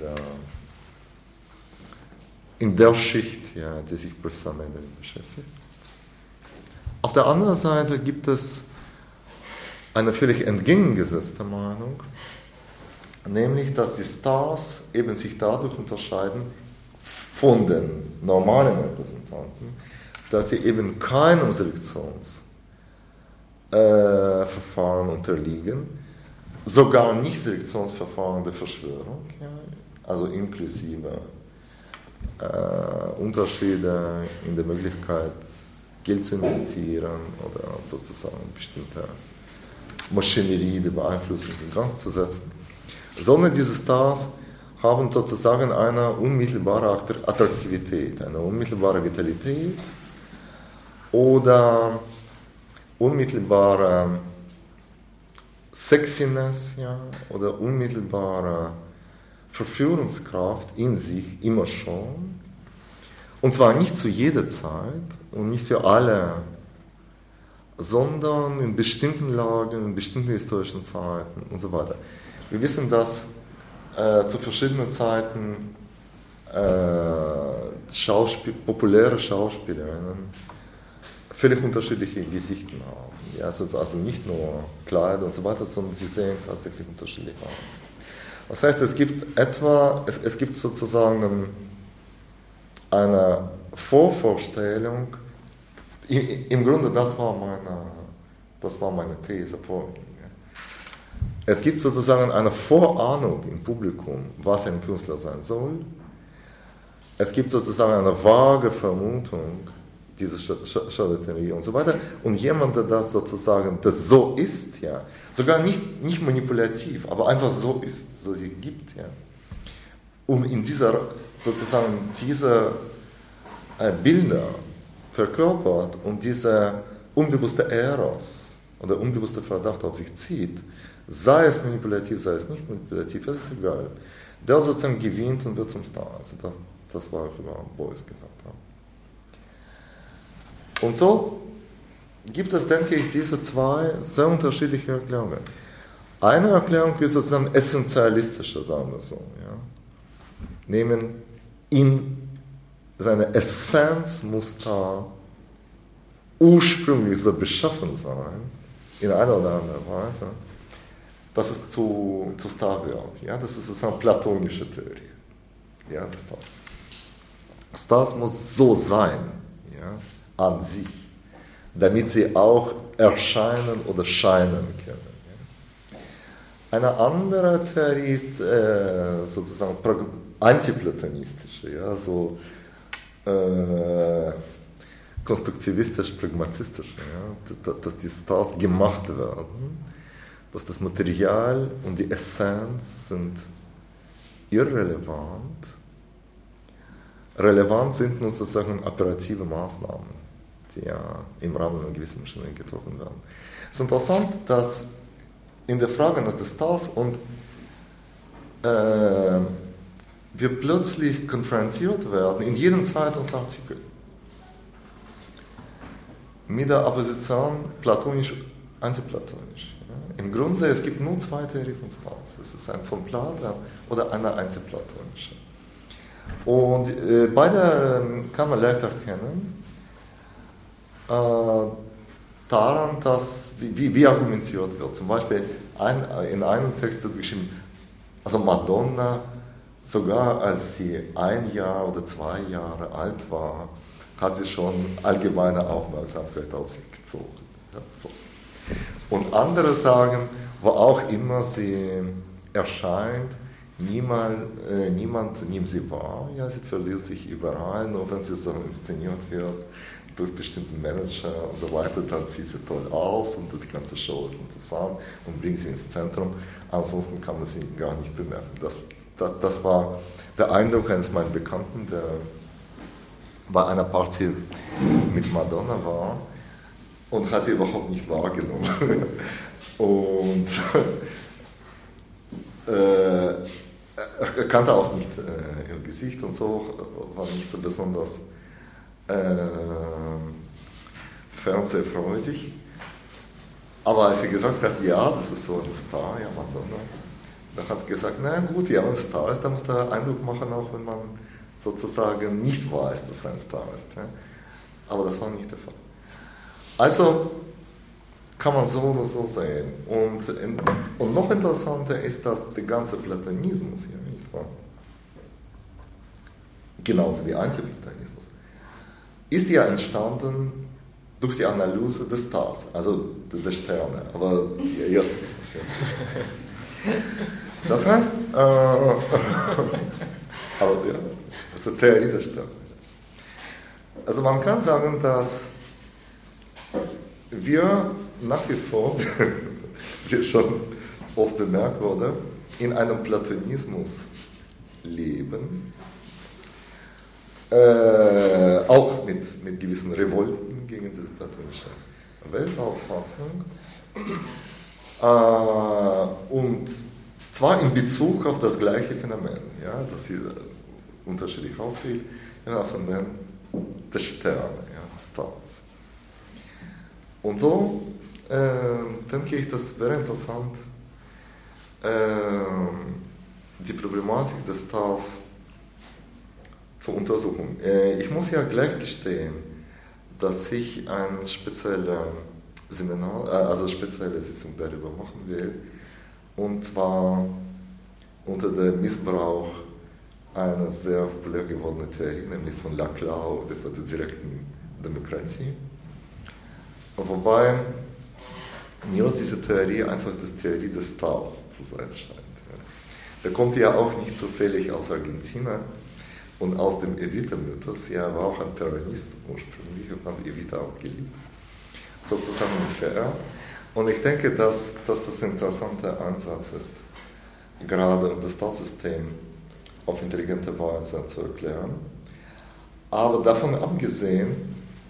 C: in der Schicht, ja, die sich professionell damit beschäftigt. Auf der anderen Seite gibt es eine völlig entgegengesetzte Meinung, nämlich, dass die Stars eben sich dadurch unterscheiden von den normalen Repräsentanten, dass sie eben keinem Selektionsverfahren unterliegen, sogar nicht Selektionsverfahren der Verschwörung, ja, also inklusive Unterschiede in der Möglichkeit, Geld zu investieren oder sozusagen bestimmte Maschinerie der Beeinflussung in Gang zu setzen, sondern diese Stars haben sozusagen eine unmittelbare Attraktivität, eine unmittelbare Vitalität oder unmittelbare Sexiness, ja, oder unmittelbare Verführungskraft in sich immer schon. Und zwar nicht zu jeder Zeit und nicht für alle, sondern in bestimmten Lagen, in bestimmten historischen Zeiten und so weiter. Wir wissen, dass zu verschiedenen Zeiten populäre Schauspielerinnen völlig unterschiedliche Gesichter haben. Ja, also nicht nur Kleider und so weiter, sondern sie sehen tatsächlich unterschiedlich aus. Das heißt, es gibt sozusagen eine Vorvorstellung, im Grunde das war meine These vorhin. Es gibt sozusagen eine Vorahnung im Publikum, was ein Künstler sein soll. Es gibt sozusagen eine vage Vermutung, diese Charlatanerie und so weiter. Und jemand, der das sozusagen, das so ist, ja, sogar nicht manipulativ, aber einfach so ist, so sie gibt, ja. Und in diese Bilder verkörpert und diese unbewusste Eros oder unbewusste Verdacht auf sich zieht, sei es manipulativ, sei es nicht manipulativ, das ist egal. Der sozusagen gewinnt und wird zum Star. Also das war auch über Beuys gesagt. Ja. Und so gibt es, denke ich, diese zwei sehr unterschiedliche Erklärungen. Eine Erklärung ist sozusagen essentialistische, sagen wir so. Ja. Nehmen in seine Essenz muss da ursprünglich so beschaffen sein, in einer oder anderen Weise, dass es zu Star wird. Ja? Das ist sozusagen platonische Theorie. Ja, Stars muss so sein, ja, an sich, damit sie auch erscheinen oder scheinen können. Ja? Eine andere Theorie ist sozusagen antiplatonistisch, ja, so konstruktivistisch-pragmatistisch, ja, dass die Stars gemacht werden, dass das Material und die Essenz sind irrelevant. Relevant sind nur sozusagen operative Maßnahmen, die ja im Rahmen einer gewissen Maschine getroffen werden. Es ist interessant, dass in der Frage nach den Stars und wir plötzlich konfrontiert werden, in jedem Zeitungsartikel, mit der Opposition platonisch-antiplatonisch. Ja. Im Grunde, es gibt nur zwei Theorien von Stars. Es ist ein von Platon oder eine antiplatonische. Und beide kann man leicht erkennen daran, dass, wie argumentiert wird. Zum Beispiel in einem Text wird geschrieben, also Madonna, sogar als sie 1 Jahr oder 2 Jahre alt war, hat sie schon allgemeine Aufmerksamkeit auf sich gezogen. Ja, so. Und andere sagen, wo auch immer sie erscheint, niemand nimmt sie wahr, ja, sie verliert sich überall, nur wenn sie so inszeniert wird durch bestimmte Manager und so weiter, dann sieht sie toll aus und die ganze Show ist interessant und bringt sie ins Zentrum. Ansonsten kann man sie gar nicht bemerken. Das war der Eindruck eines meiner Bekannten, der bei einer Party mit Madonna war und hat sie überhaupt nicht wahrgenommen. Und er kannte auch nicht ihr Gesicht und so, war nicht so besonders fernsehfreudig. Aber als sie gesagt hat, ja, das ist so ein Star, ja, Madonna, da hat er gesagt, na gut, ja, ein Star ist, da muss der Eindruck machen, auch wenn man sozusagen nicht weiß, dass er ein Star ist. Ja. Aber das war nicht der Fall. Also kann man so oder so sehen. Und noch interessanter ist, dass der ganze Platonismus, ja, nicht wahr? Genauso wie Einzelplatonismus, ist ja entstanden durch die Analyse des Stars, also der Sterne. Aber jetzt. Das heißt, aber ja, das ist eine Theorie der Sterne. Also man kann sagen, dass wir nach wie vor, wie schon oft bemerkt wurde, in einem Platonismus leben, auch mit gewissen Revolten gegen diese platonische Weltauffassung, und zwar in Bezug auf das gleiche Phänomen, ja, das hier unterschiedlich auftritt, ein Phänomen der Sterne, ja, des Stars. Und so denke ich, das wäre interessant, die Problematik des Stars zu untersuchen. Ich muss ja gleich gestehen, dass ich ein spezielles Seminar, also spezielle Sitzung darüber machen will, und zwar unter dem Missbrauch einer sehr populär gewordenen Theorie, nämlich von Laclau, der direkten Demokratie. Wobei mir diese Theorie einfach die Theorie des Stars zu sein scheint. Der kommt ja auch nicht zufällig aus Argentinien und aus dem Evita-Mythos. Er war auch ein Terrorist ursprünglich und hat Evita auch geliebt, sozusagen verehrt. Und ich denke, dass das ein interessanter Ansatz ist, gerade das Starsystem auf intelligente Weise zu erklären. Aber davon abgesehen,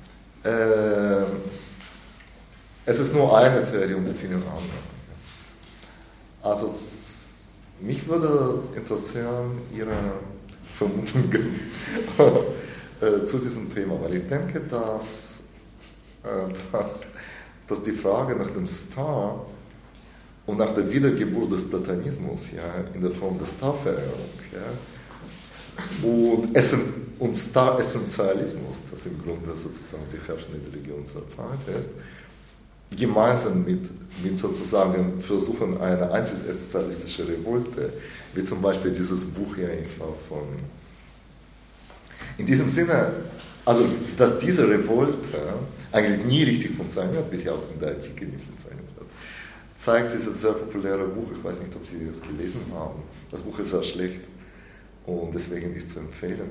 C: es ist nur eine Theorie unter vielen anderen. Also mich würde interessieren Ihre Vermutungen zu diesem Thema, weil ich denke, dass die Frage nach dem Star und nach der Wiedergeburt des Platonismus, ja, in der Form der Starverehrung, ja, und Star-Essentialismus, das im Grunde sozusagen die herrschende Religion zur Zeit ist, gemeinsam mit sozusagen Versuchen einer anti-essentialistischen Revolte, wie zum Beispiel dieses Buch hier von. In diesem Sinne, also dass diese Revolte eigentlich nie richtig funktioniert, bis ja auch in der Antike nicht funktioniert hat, zeigt dieses sehr populäre Buch, ich weiß nicht, ob Sie das gelesen haben, das Buch ist sehr schlecht und deswegen ist zu empfehlen,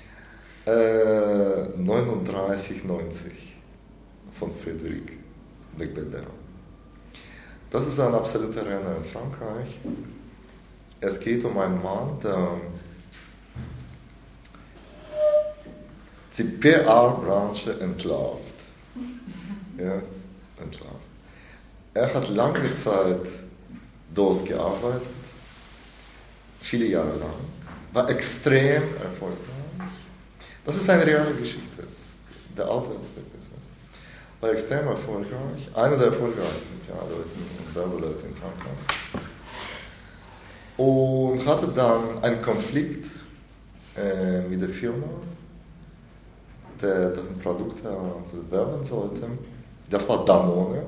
C: 3990 von Frédéric Becbédère. Das ist ein absoluter Renner in Frankreich. Es geht um einen Mann, der die PR-Branche entlarvt. Ja, entlarvt. Er hat lange Zeit dort gearbeitet, viele Jahre lang, war extrem erfolgreich. Das ist eine reale Geschichte, der alte Aspekt ist. War extrem erfolgreich, einer der erfolgreichsten Werbeleute in Frankreich. Und hatte dann einen Konflikt mit der Firma, der ein Produkt bewerben sollte. Das war Danone.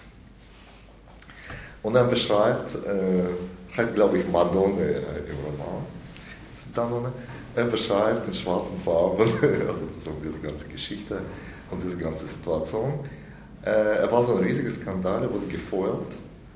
C: Und er beschreibt, heißt glaube ich Madone im Roman, das ist Danone. Er beschreibt in schwarzen Farben, also diese ganze Geschichte und diese ganze Situation. Er war so ein riesiger Skandal, er wurde gefeuert.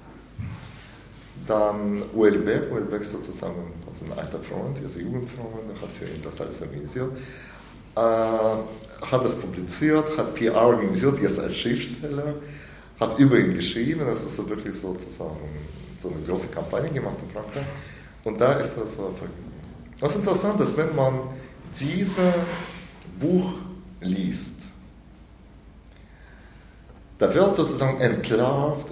C: Dann Houellebecq sozusagen, also ein alter Freund, also Jugendfreund, der hat für ihn das alles organisiert. Hat das publiziert, hat PR organisiert, jetzt als Schriftsteller, hat über ihn geschrieben, das ist so wirklich sozusagen so eine große Kampagne gemacht in Frankreich. Und da ist das so. Was interessant ist, wenn man diese Buch liest, da wird sozusagen entlarvt,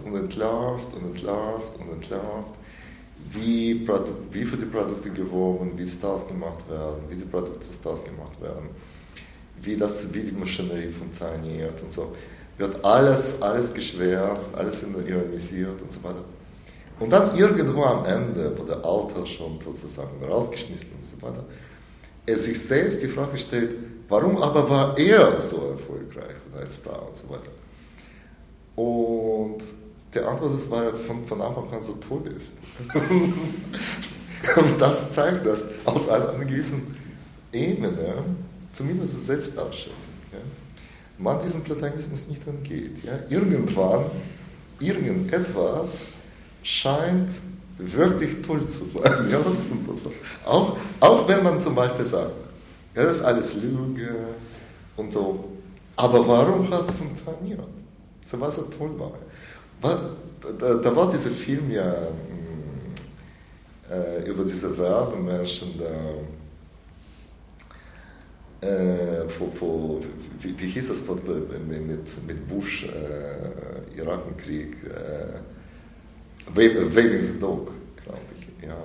C: wie für die Produkte geworben, wie Stars gemacht werden, wie die Produkte zu Stars gemacht werden, wie die Maschinerie funktioniert und so. Wird alles geschwärzt, alles ironisiert und so weiter. Und dann irgendwo am Ende, wo der Autor schon sozusagen rausgeschmissen und so weiter, er sich selbst die Frage stellt, warum aber war er so erfolgreich als Star und so weiter. Und die Antwort ist, weil er von Anfang an so toll ist. Und das zeigt, dass aus einer gewissen Ebene, zumindest Selbsteinschätzung, ja, man diesem Platonismus nicht entgeht. Ja. Irgendetwas scheint wirklich toll zu sein. Ja, was ist denn das? Auch wenn man zum Beispiel sagt, ja, das ist alles Lüge und so. Aber warum hat es funktioniert? So was so toll war. Da war dieser Film ja über diese Werbemenschen, wie hieß das mit Bush, Irakenkrieg, Waving the Dog, glaube ich. Ja.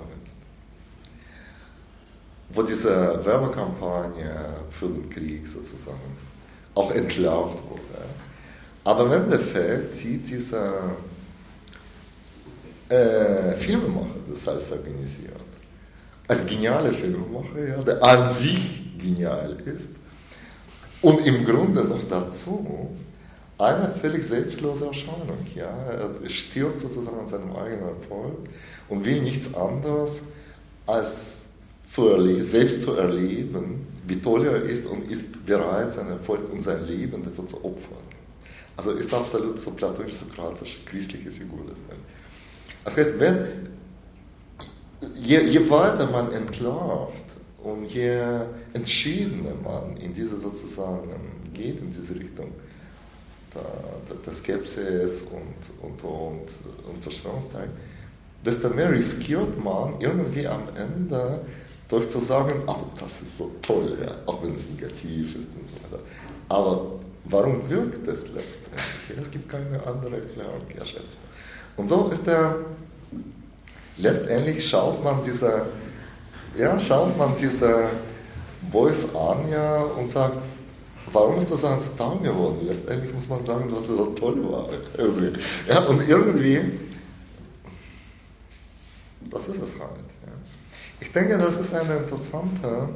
C: Wo diese Werbekampagne für den Krieg sozusagen auch entlarvt wurde. Aber im Endeffekt sieht dieser Filmemacher das alles organisiert. Als genialer Filmemacher, ja, der an sich genial ist und im Grunde noch dazu eine völlig selbstlose Erscheinung. Ja. Er stirbt sozusagen an seinem eigenen Erfolg und will nichts anderes als selbst zu erleben, wie toll er ist und ist bereit, seinen Erfolg und sein Leben dafür zu opfern. Also ist absolut so platonisch-sokratische, christliche Figur. Das heißt, je weiter man entlarvt und je entschiedener man in diese sozusagen geht, in diese Richtung der Skepsis und Verschwörungstheorie, desto mehr riskiert man irgendwie am Ende durch zu sagen, ach, das ist so toll, ja, auch wenn es negativ ist und so weiter. Aber warum wirkt es letztendlich? Es gibt keine andere Erklärung. Und so ist letztendlich schaut man diese Voice an, ja, und sagt, warum ist das ein Star geworden? Letztendlich muss man sagen, dass es so toll war. Ja, und irgendwie, das ist es halt. Ja. Ich denke, das ist eine interessante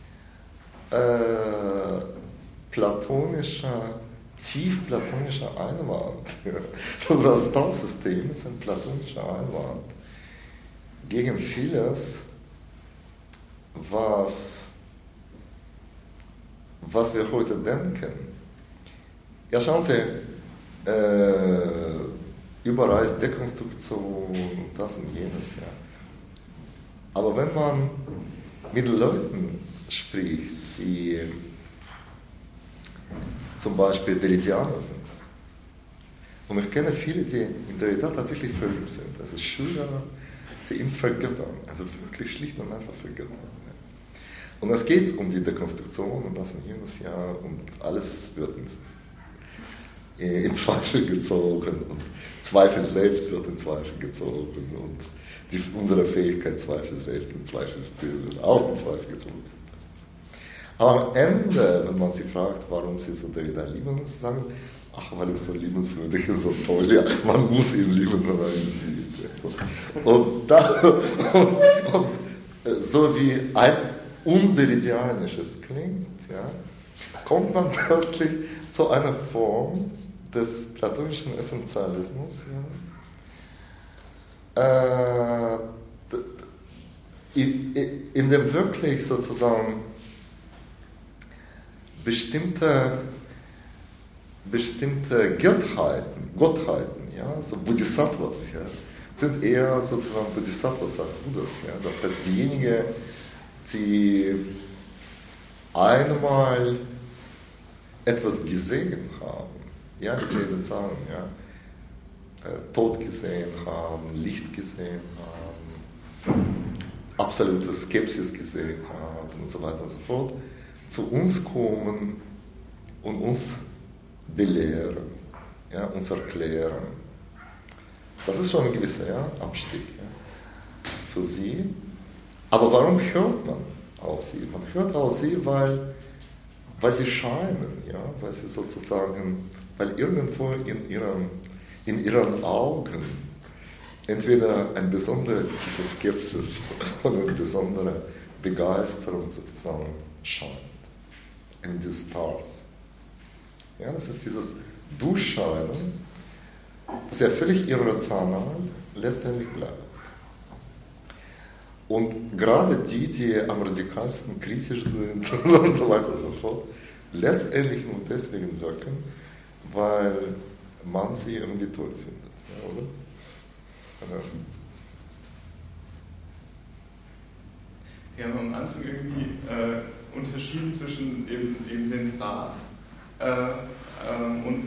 C: tief platonischer Einwand. Das Star-System ist ein platonischer Einwand gegen vieles, was wir heute denken. Ja, schauen Sie, überall ist Dekonstruktion und das und jenes. Ja. Aber wenn man mit Leuten spricht, die zum Beispiel Derridianer sind, und ich kenne viele, die in Derrida tatsächlich verliebt sind, also Schüler, die ihn vergöttern, also wirklich schlicht und einfach vergöttern. Ja. Und es geht um die Dekonstruktion und das und jenes Jahr und alles wird in Zweifel gezogen und Zweifel selbst wird in Zweifel gezogen und unsere Fähigkeit, Zweifel selbst in Zweifel zu ziehen, wird auch in Zweifel gezogen. Aber am Ende, wenn man sie fragt, warum sie so Derrida lieben, sie sagen, ach, weil es so liebenswürdig ist, so toll, ja, man muss ihn lieben, wenn man ihn sieht. Und so wie ein Underidianisches klingt, ja, kommt man plötzlich zu einer Form des platonischen Essentialismus, ja, in dem wirklich sozusagen bestimmte Gottheiten, ja, so Bodhisattvas, ja, sind eher sozusagen Bodhisattvas als Buddhas. Ja. Das heißt, diejenigen, die einmal etwas gesehen haben, ja, ich würde sagen, ja, Tod gesehen haben, Licht gesehen haben, absolute Skepsis gesehen haben und so weiter und so fort, zu uns kommen und uns belehren, ja, uns erklären. Das ist schon ein gewisser Abstieg für sie. Aber warum hört man auf sie? Man hört auf sie, weil sie scheinen, weil sie sozusagen, weil irgendwo in ihren Augen entweder eine besondere Skepsis oder eine besondere Begeisterung sozusagen scheint. In die Stars. Ja, das ist dieses Durchscheinen, das ja völlig irrational letztendlich bleibt. Und gerade die am radikalsten kritisch sind und so weiter und so fort, letztendlich nur deswegen wirken, weil man sie irgendwie toll findet. Ja, oder? Ja.
E: Sie haben am Anfang irgendwie unterschieden zwischen eben den Stars und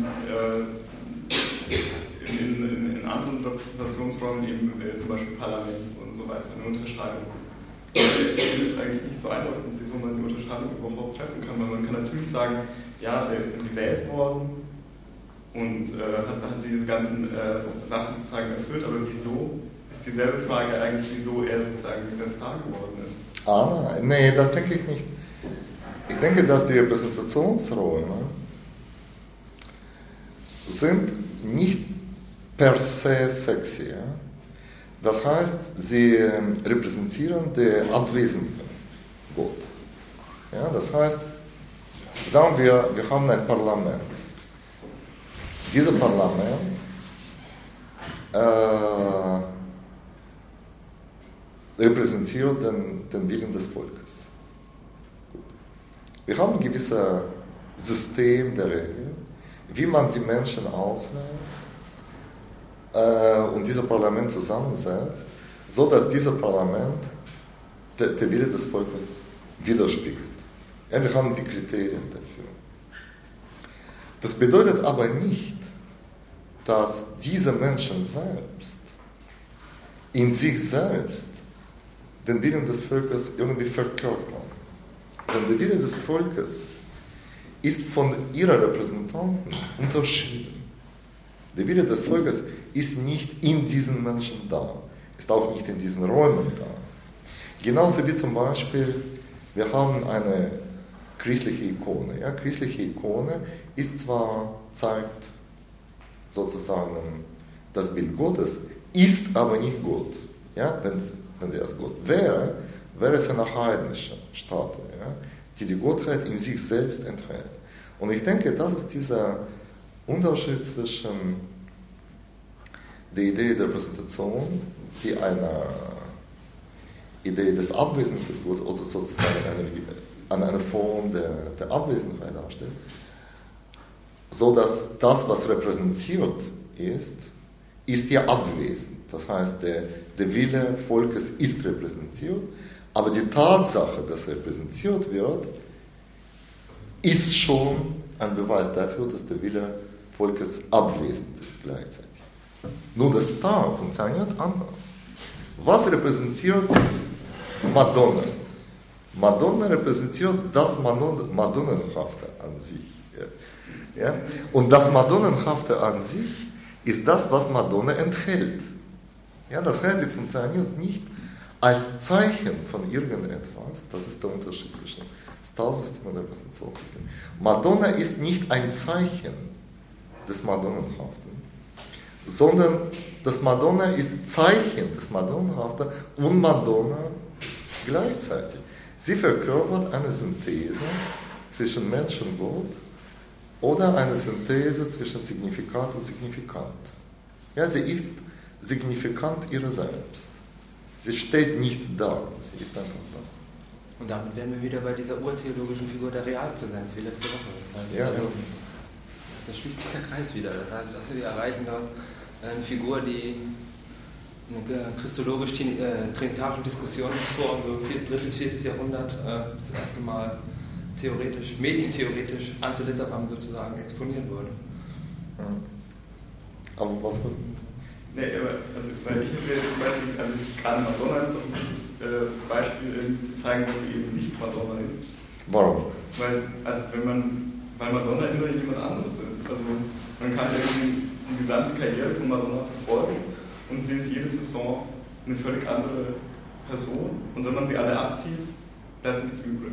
E: in anderen Repräsentationsräumen eben zum Beispiel Parlament und so weiter, eine Unterscheidung. Es ist eigentlich nicht so einleuchtend, wieso man die Unterscheidung überhaupt treffen kann, weil man kann natürlich sagen, ja, wer ist denn gewählt worden und hat diese ganzen Sachen sozusagen erfüllt, aber wieso ist dieselbe Frage eigentlich, wieso er sozusagen der Star geworden ist?
C: Nein, das denke ich nicht. Ich denke, dass die Repräsentationsräume sind nicht per se sexy. Ja? Das heißt, sie repräsentieren den abwesenden Gott. Ja? Das heißt, sagen wir haben ein Parlament. Dieses Parlament repräsentiert den Willen des Volkes. Wir haben ein gewisses System der Regeln, wie man die Menschen auswählt und dieses Parlament zusammensetzt, so dass dieses Parlament der Wille des Volkes widerspiegelt. Ja, wir haben die Kriterien dafür. Das bedeutet aber nicht, dass diese Menschen selbst in sich selbst den Willen des Volkes irgendwie verkörpern. Denn der Wille des Volkes ist von ihren Repräsentanten unterschieden. Der Wille des Volkes ist nicht in diesen Menschen da, ist auch nicht in diesen Räumen da. Genauso wie zum Beispiel, wir haben eine christliche Ikone. Ja? Christliche Ikone ist zwar, zeigt sozusagen das Bild Gottes, ist aber nicht Gott. Ja? Wenn sie als Gott wäre, wäre es eine heidnische Statue, ja? die Gottheit in sich selbst enthält. Und ich denke, das ist dieser Unterschied zwischen der Idee der Repräsentation, die eine Idee des abwesenden Gottes oder sozusagen eine Form der Abwesenheit darstellt, so dass das, was repräsentiert ist ja abwesend. Das heißt, der Wille Volkes ist repräsentiert, aber die Tatsache, dass repräsentiert wird, ist schon ein Beweis dafür, dass der Wille Volkes abwesend ist gleichzeitig. Nur das Star funktioniert anders. Was repräsentiert Madonna? Madonna repräsentiert das Madonnenhafte an sich. Ja? Und das Madonnenhafte an sich ist das, was Madonna enthält. Ja, das heißt, sie funktioniert nicht als Zeichen von irgendetwas. Das ist der Unterschied zwischen Star-System und Repräsentationssystem. Madonna ist nicht ein Zeichen des Madonnenhaften, sondern das Madonna ist Zeichen des Madonnenhaften und Madonna gleichzeitig. Sie verkörpert eine Synthese zwischen Mensch und Gott oder eine Synthese zwischen Signifikat und Signifikant. Ja, sie ist signifikant ihrer selbst. Sie stellt nichts dar, sie ist einfach da.
F: Und damit wären wir wieder bei dieser urtheologischen Figur der Realpräsenz, wie letzte Woche. Das heißt,
C: ja,
F: da schließt sich der Kreis wieder. Das heißt, wir erreichen da eine Figur, die eine christologisch-trinitarische Diskussionsform, so 3. bis 4. Jahrhundert, das erste Mal theoretisch, medientheoretisch, ante litteram sozusagen exponiert wurde.
C: Ja. Aber was für...
E: Nee, also, weil ich hätte jetzt zum Beispiel, also gerade Madonna ist doch ein gutes Beispiel, zu zeigen, dass sie eben nicht Madonna ist.
C: Warum?
E: Weil Madonna immer jemand anderes ist. Also man kann irgendwie die gesamte Karriere von Madonna verfolgen und sie ist jede Saison eine völlig andere Person. Und wenn man sie alle abzieht, bleibt nichts übrig.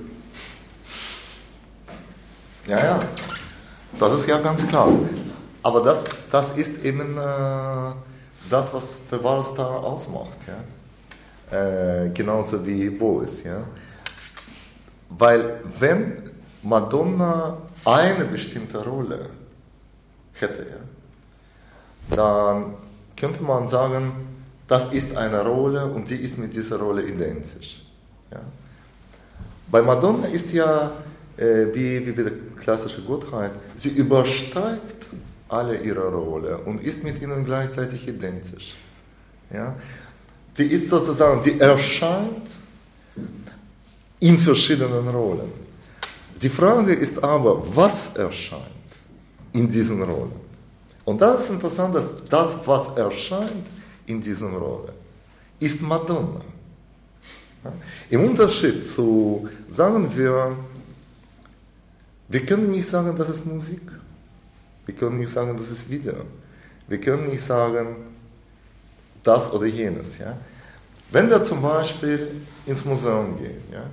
C: Ja, das ist ja ganz klar. Aber das ist eben das, was der wahre Star ausmacht. Ja? Genauso wie Boris. Ja? Weil wenn Madonna eine bestimmte Rolle hätte, ja, dann könnte man sagen, das ist eine Rolle und sie ist mit dieser Rolle identisch. Ja? Bei Madonna ist ja, wie die klassische Gottheit, sie übersteigt alle ihre Rolle und ist mit ihnen gleichzeitig identisch. Ja? Sie ist sozusagen, die erscheint in verschiedenen Rollen. Die Frage ist aber, was erscheint in diesen Rollen? Und das ist interessant, dass das, was erscheint in diesen Rollen, ist Madonna. Ja? Im Unterschied zu, sagen wir können nicht sagen, das ist Musik. Wir können nicht sagen, das ist Video. Wir können nicht sagen, das oder jenes. Ja? Wenn wir zum Beispiel ins Museum gehen, ja?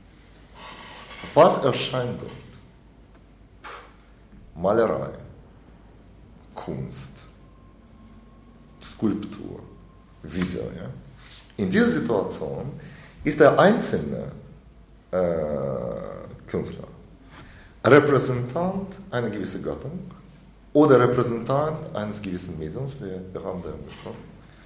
C: Was erscheint dort? Malerei, Kunst, Skulptur, Video. Ja? In dieser Situation ist der einzelne Künstler Repräsentant einer gewissen Gattung oder Repräsentant eines gewissen Mediums, wir haben darüber gesprochen.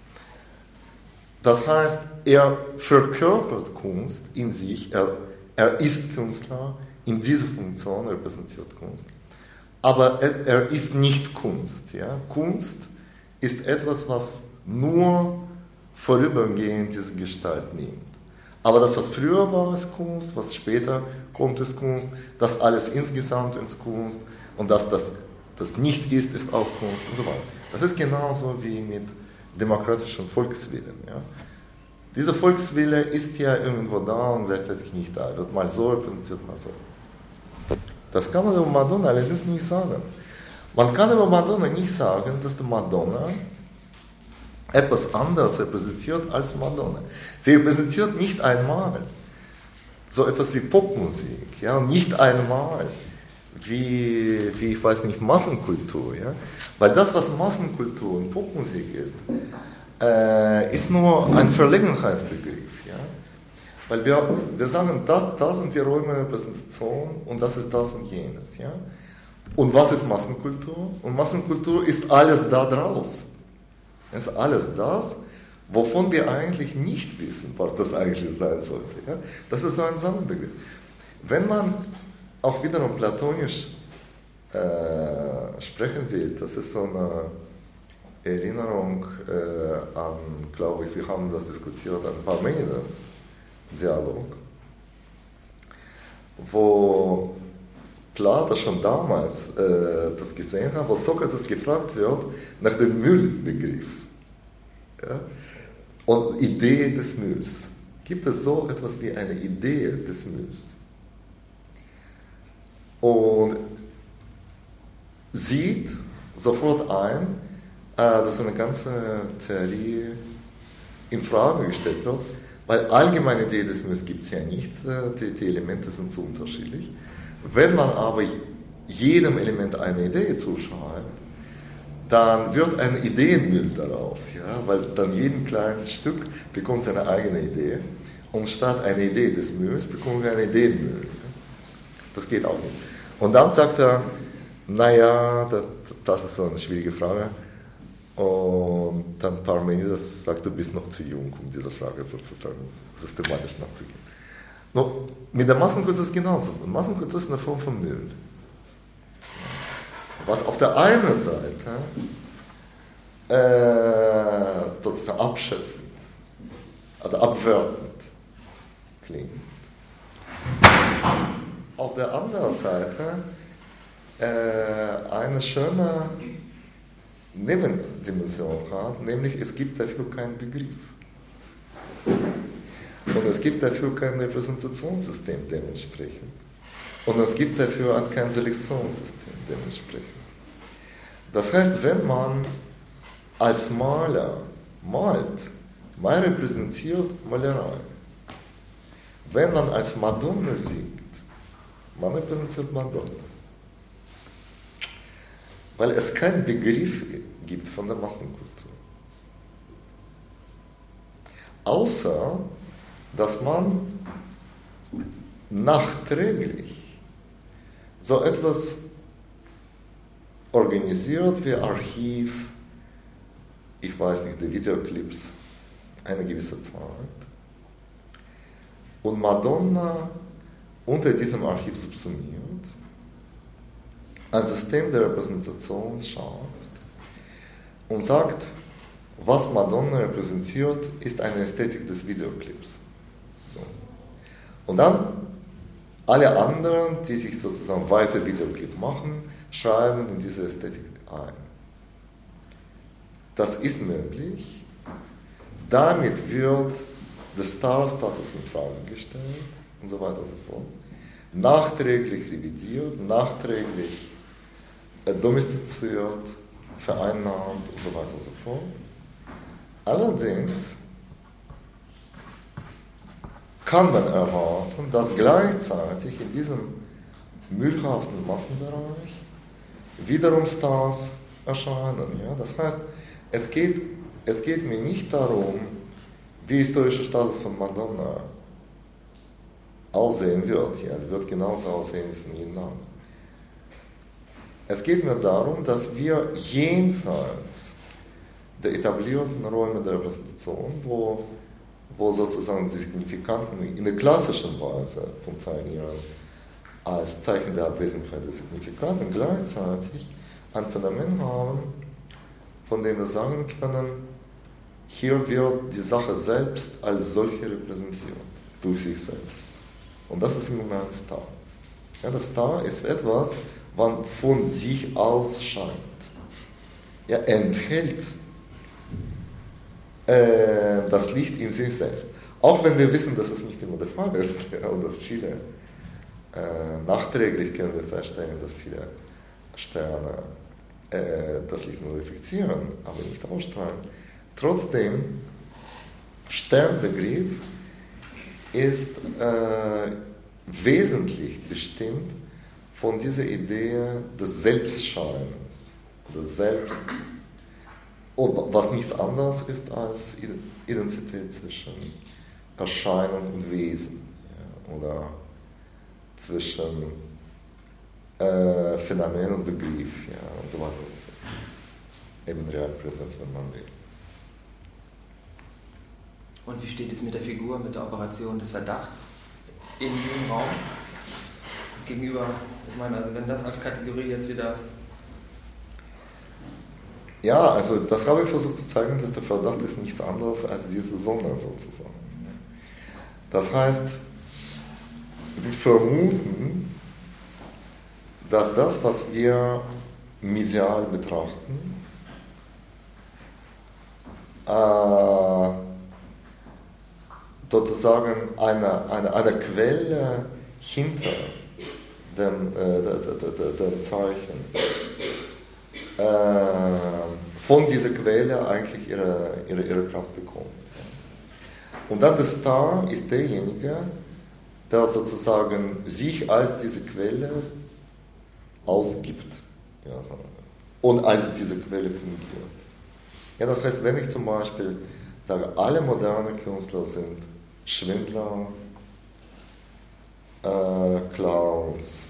C: Das heißt, er verkörpert Kunst in sich, er ist Künstler, in dieser Funktion repräsentiert Kunst. Aber er ist nicht Kunst. Ja? Kunst ist etwas, was nur vorübergehend diese Gestalt nimmt. Aber das, was früher war, ist Kunst, was später kommt, ist Kunst, das alles insgesamt ist Kunst und das nicht ist, ist auch Kunst und so weiter. Das ist genauso wie mit demokratischen Volkswillen. Ja? Dieser Volkswille ist ja irgendwo da und gleichzeitig nicht da. Er wird mal so repräsentiert, mal so. Das kann man über Madonna allerdings nicht sagen. Man kann über Madonna nicht sagen, dass die Madonna etwas anderes repräsentiert als Madonna. Sie repräsentiert nicht einmal so etwas wie Popmusik, ja, nicht einmal wie ich weiß nicht, Massenkultur, ja, weil das, was Massenkultur und Popmusik ist nur ein Verlegenheitsbegriff, ja, weil wir sagen, das sind die Räume der Repräsentation und das ist das und jenes, ja, und was ist Massenkultur? Und Massenkultur ist alles da draus. Es ist alles das, wovon wir eigentlich nicht wissen, was das eigentlich sein sollte. Ja? Das ist so ein Sammelbegriff. Wenn man auch wiederum platonisch sprechen will, das ist so eine Erinnerung an, glaube ich, wir haben das diskutiert, an Parmenides-Dialog, wo Plato schon damals das gesehen hat, wo Sokrates gefragt wird nach dem Müllbegriff. Ja? Und Idee des Mülls. Gibt es so etwas wie eine Idee des Mülls? Und sieht sofort ein, dass eine ganze Theorie in Frage gestellt wird, weil allgemeine Idee des Mülls gibt es ja nicht, die Elemente sind so unterschiedlich. Wenn man aber jedem Element eine Idee zuschreibt, dann wird ein Ideenmüll daraus, ja? Weil dann jeden kleinen Stück bekommt seine eigene Idee und statt einer Idee des Mülls bekommen wir einen Ideenmüll. Ja? Das geht auch nicht. Und dann sagt er, naja, das ist so eine schwierige Frage. Und dann Parmenides sagt, du bist noch zu jung, um diese Frage sozusagen systematisch nachzugehen. No, mit der Massenkultur ist es genauso. Massenkultur ist eine Form von Müll. Was auf der einen Seite sozusagen abschätzend oder abwertend klingt. Auf der anderen Seite eine schöne Nebendimension hat, nämlich es gibt dafür keinen Begriff. Und es gibt dafür kein Repräsentationssystem dementsprechend. Und es gibt dafür auch kein Selektionssystem dementsprechend. Das heißt, wenn man als Maler malt, man repräsentiert Malerei. Wenn man als Madonna singt, man repräsentiert Madonna. Weil es keinen Begriff gibt von der Massenkultur. Außer, dass man nachträglich so etwas organisiert wie Archiv, ich weiß nicht, die Videoclips, eine gewisse Zeit. Und Madonna unter diesem Archiv subsumiert, ein System der Repräsentation schafft und sagt, was Madonna repräsentiert, ist eine Ästhetik des Videoclips. So. Und dann alle anderen, die sich sozusagen weiter Videoclip machen, schreiben in diese Ästhetik ein. Das ist möglich. Damit wird der Star-Status in Frage gestellt und so weiter und so fort. Nachträglich revidiert, nachträglich domestiziert, vereinnahmt und so weiter und so fort. Allerdings kann man erwarten, dass gleichzeitig in diesem müllhaften Massenbereich wiederum Stars erscheinen. Ja? Das heißt, es geht mir nicht darum, wie historischer Status von Madonna aussehen wird. Ja? Die wird genauso aussehen wie von jedem anderen. Es geht mir darum, dass wir jenseits der etablierten Räume der Repräsentation, wo sozusagen die Signifikanten in der klassischen Weise funktionieren, als Zeichen der Abwesenheit der Signifikanten, gleichzeitig ein Phänomen haben, von dem wir sagen können, hier wird die Sache selbst als solche repräsentiert, durch sich selbst. Und das ist im Moment ein Star. Ja, das Star ist etwas, was von sich aus scheint. Er enthält das Licht in sich selbst. Auch wenn wir wissen, dass es nicht immer der Fall ist, ja, und dass viele, nachträglich können wir feststellen, dass viele Sterne das Licht nur reflektieren, aber nicht ausstrahlen. Trotzdem, Sternbegriff ist wesentlich bestimmt von dieser Idee des Selbstscheins, des Selbst, was nichts anderes ist als Identität zwischen Erscheinung und Wesen, ja, oder zwischen Phänomen und Begriff, ja, und so weiter. Eben Realpräsenz, wenn man will.
F: Und wie steht es mit der Figur, mit der Operation des Verdachts in diesem Raum gegenüber, ich meine, also wenn das als Kategorie jetzt wieder...
C: Ja, also das habe ich versucht zu zeigen, dass der Verdacht ist nichts anderes als diese Sonne sozusagen. Das heißt, wir vermuten, dass das, was wir medial betrachten, sozusagen eine Quelle hinter dem Zeichen von dieser Quelle eigentlich ihre Kraft bekommt. Und dann der Star ist derjenige, der sozusagen sich als diese Quelle ausgibt, ja, und als diese Quelle fungiert. Ja, das heißt, wenn ich zum Beispiel sage, alle modernen Künstler sind Schwindler, Clowns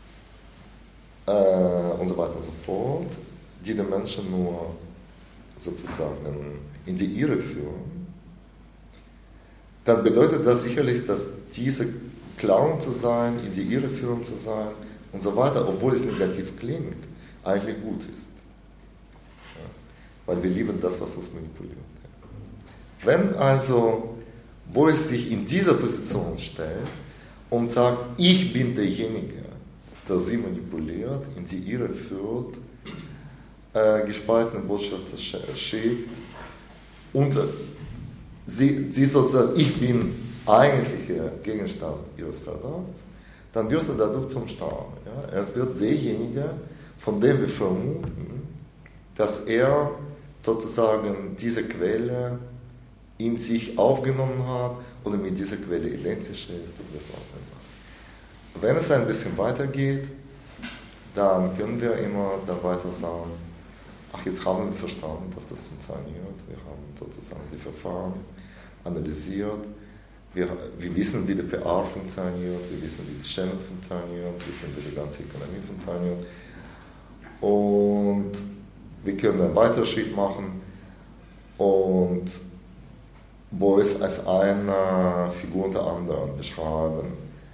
C: und so weiter und so fort, die den Menschen nur sozusagen in die Irre führen, dann bedeutet das sicherlich, dass diese Clown zu sein, in die Irre führen zu sein und so weiter, obwohl es negativ klingt, eigentlich gut ist. Ja, weil wir lieben das, was uns manipuliert. Wenn also, wo es sich in dieser Position stellt und sagt, ich bin derjenige, der sie manipuliert, in die Irre führt, gespaltene Botschaften schickt und sie sozusagen, ich bin eigentlicher Gegenstand ihres Verdachts, dann wird er dadurch zum Star. Ja? Er wird derjenige, von dem wir vermuten, dass er sozusagen diese Quelle in sich aufgenommen hat oder mit dieser Quelle identisch ist oder was auch immer. Wenn es ein bisschen weitergeht, dann können wir immer dann weiter sagen, ach, jetzt haben wir verstanden, dass das funktioniert. Wir haben sozusagen die Verfahren analysiert. Wir wissen, wie der PR funktioniert, wir wissen, wie das Channel funktioniert, wir wissen, wie die ganze Ökonomie funktioniert. Und wir können einen weiteren Schritt machen und Beuys als eine Figur unter anderen beschreiben.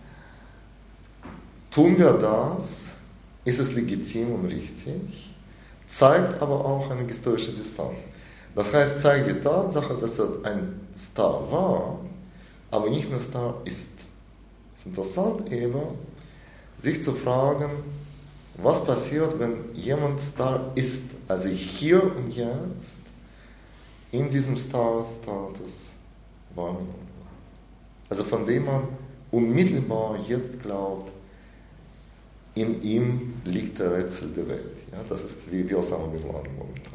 C: Tun wir das, ist es legitim und richtig, zeigt aber auch eine historische Distanz. Das heißt, zeigt die Tatsache, dass er ein Star war, aber nicht mehr Star ist. Es ist interessant eben, sich zu fragen, was passiert, wenn jemand Star ist, also hier und jetzt in diesem Star-Status wahrgenommen wird. Also von dem man unmittelbar jetzt glaubt, in ihm liegt der Rätsel der Welt. Ja, das ist wie Osama bin Laden momentan.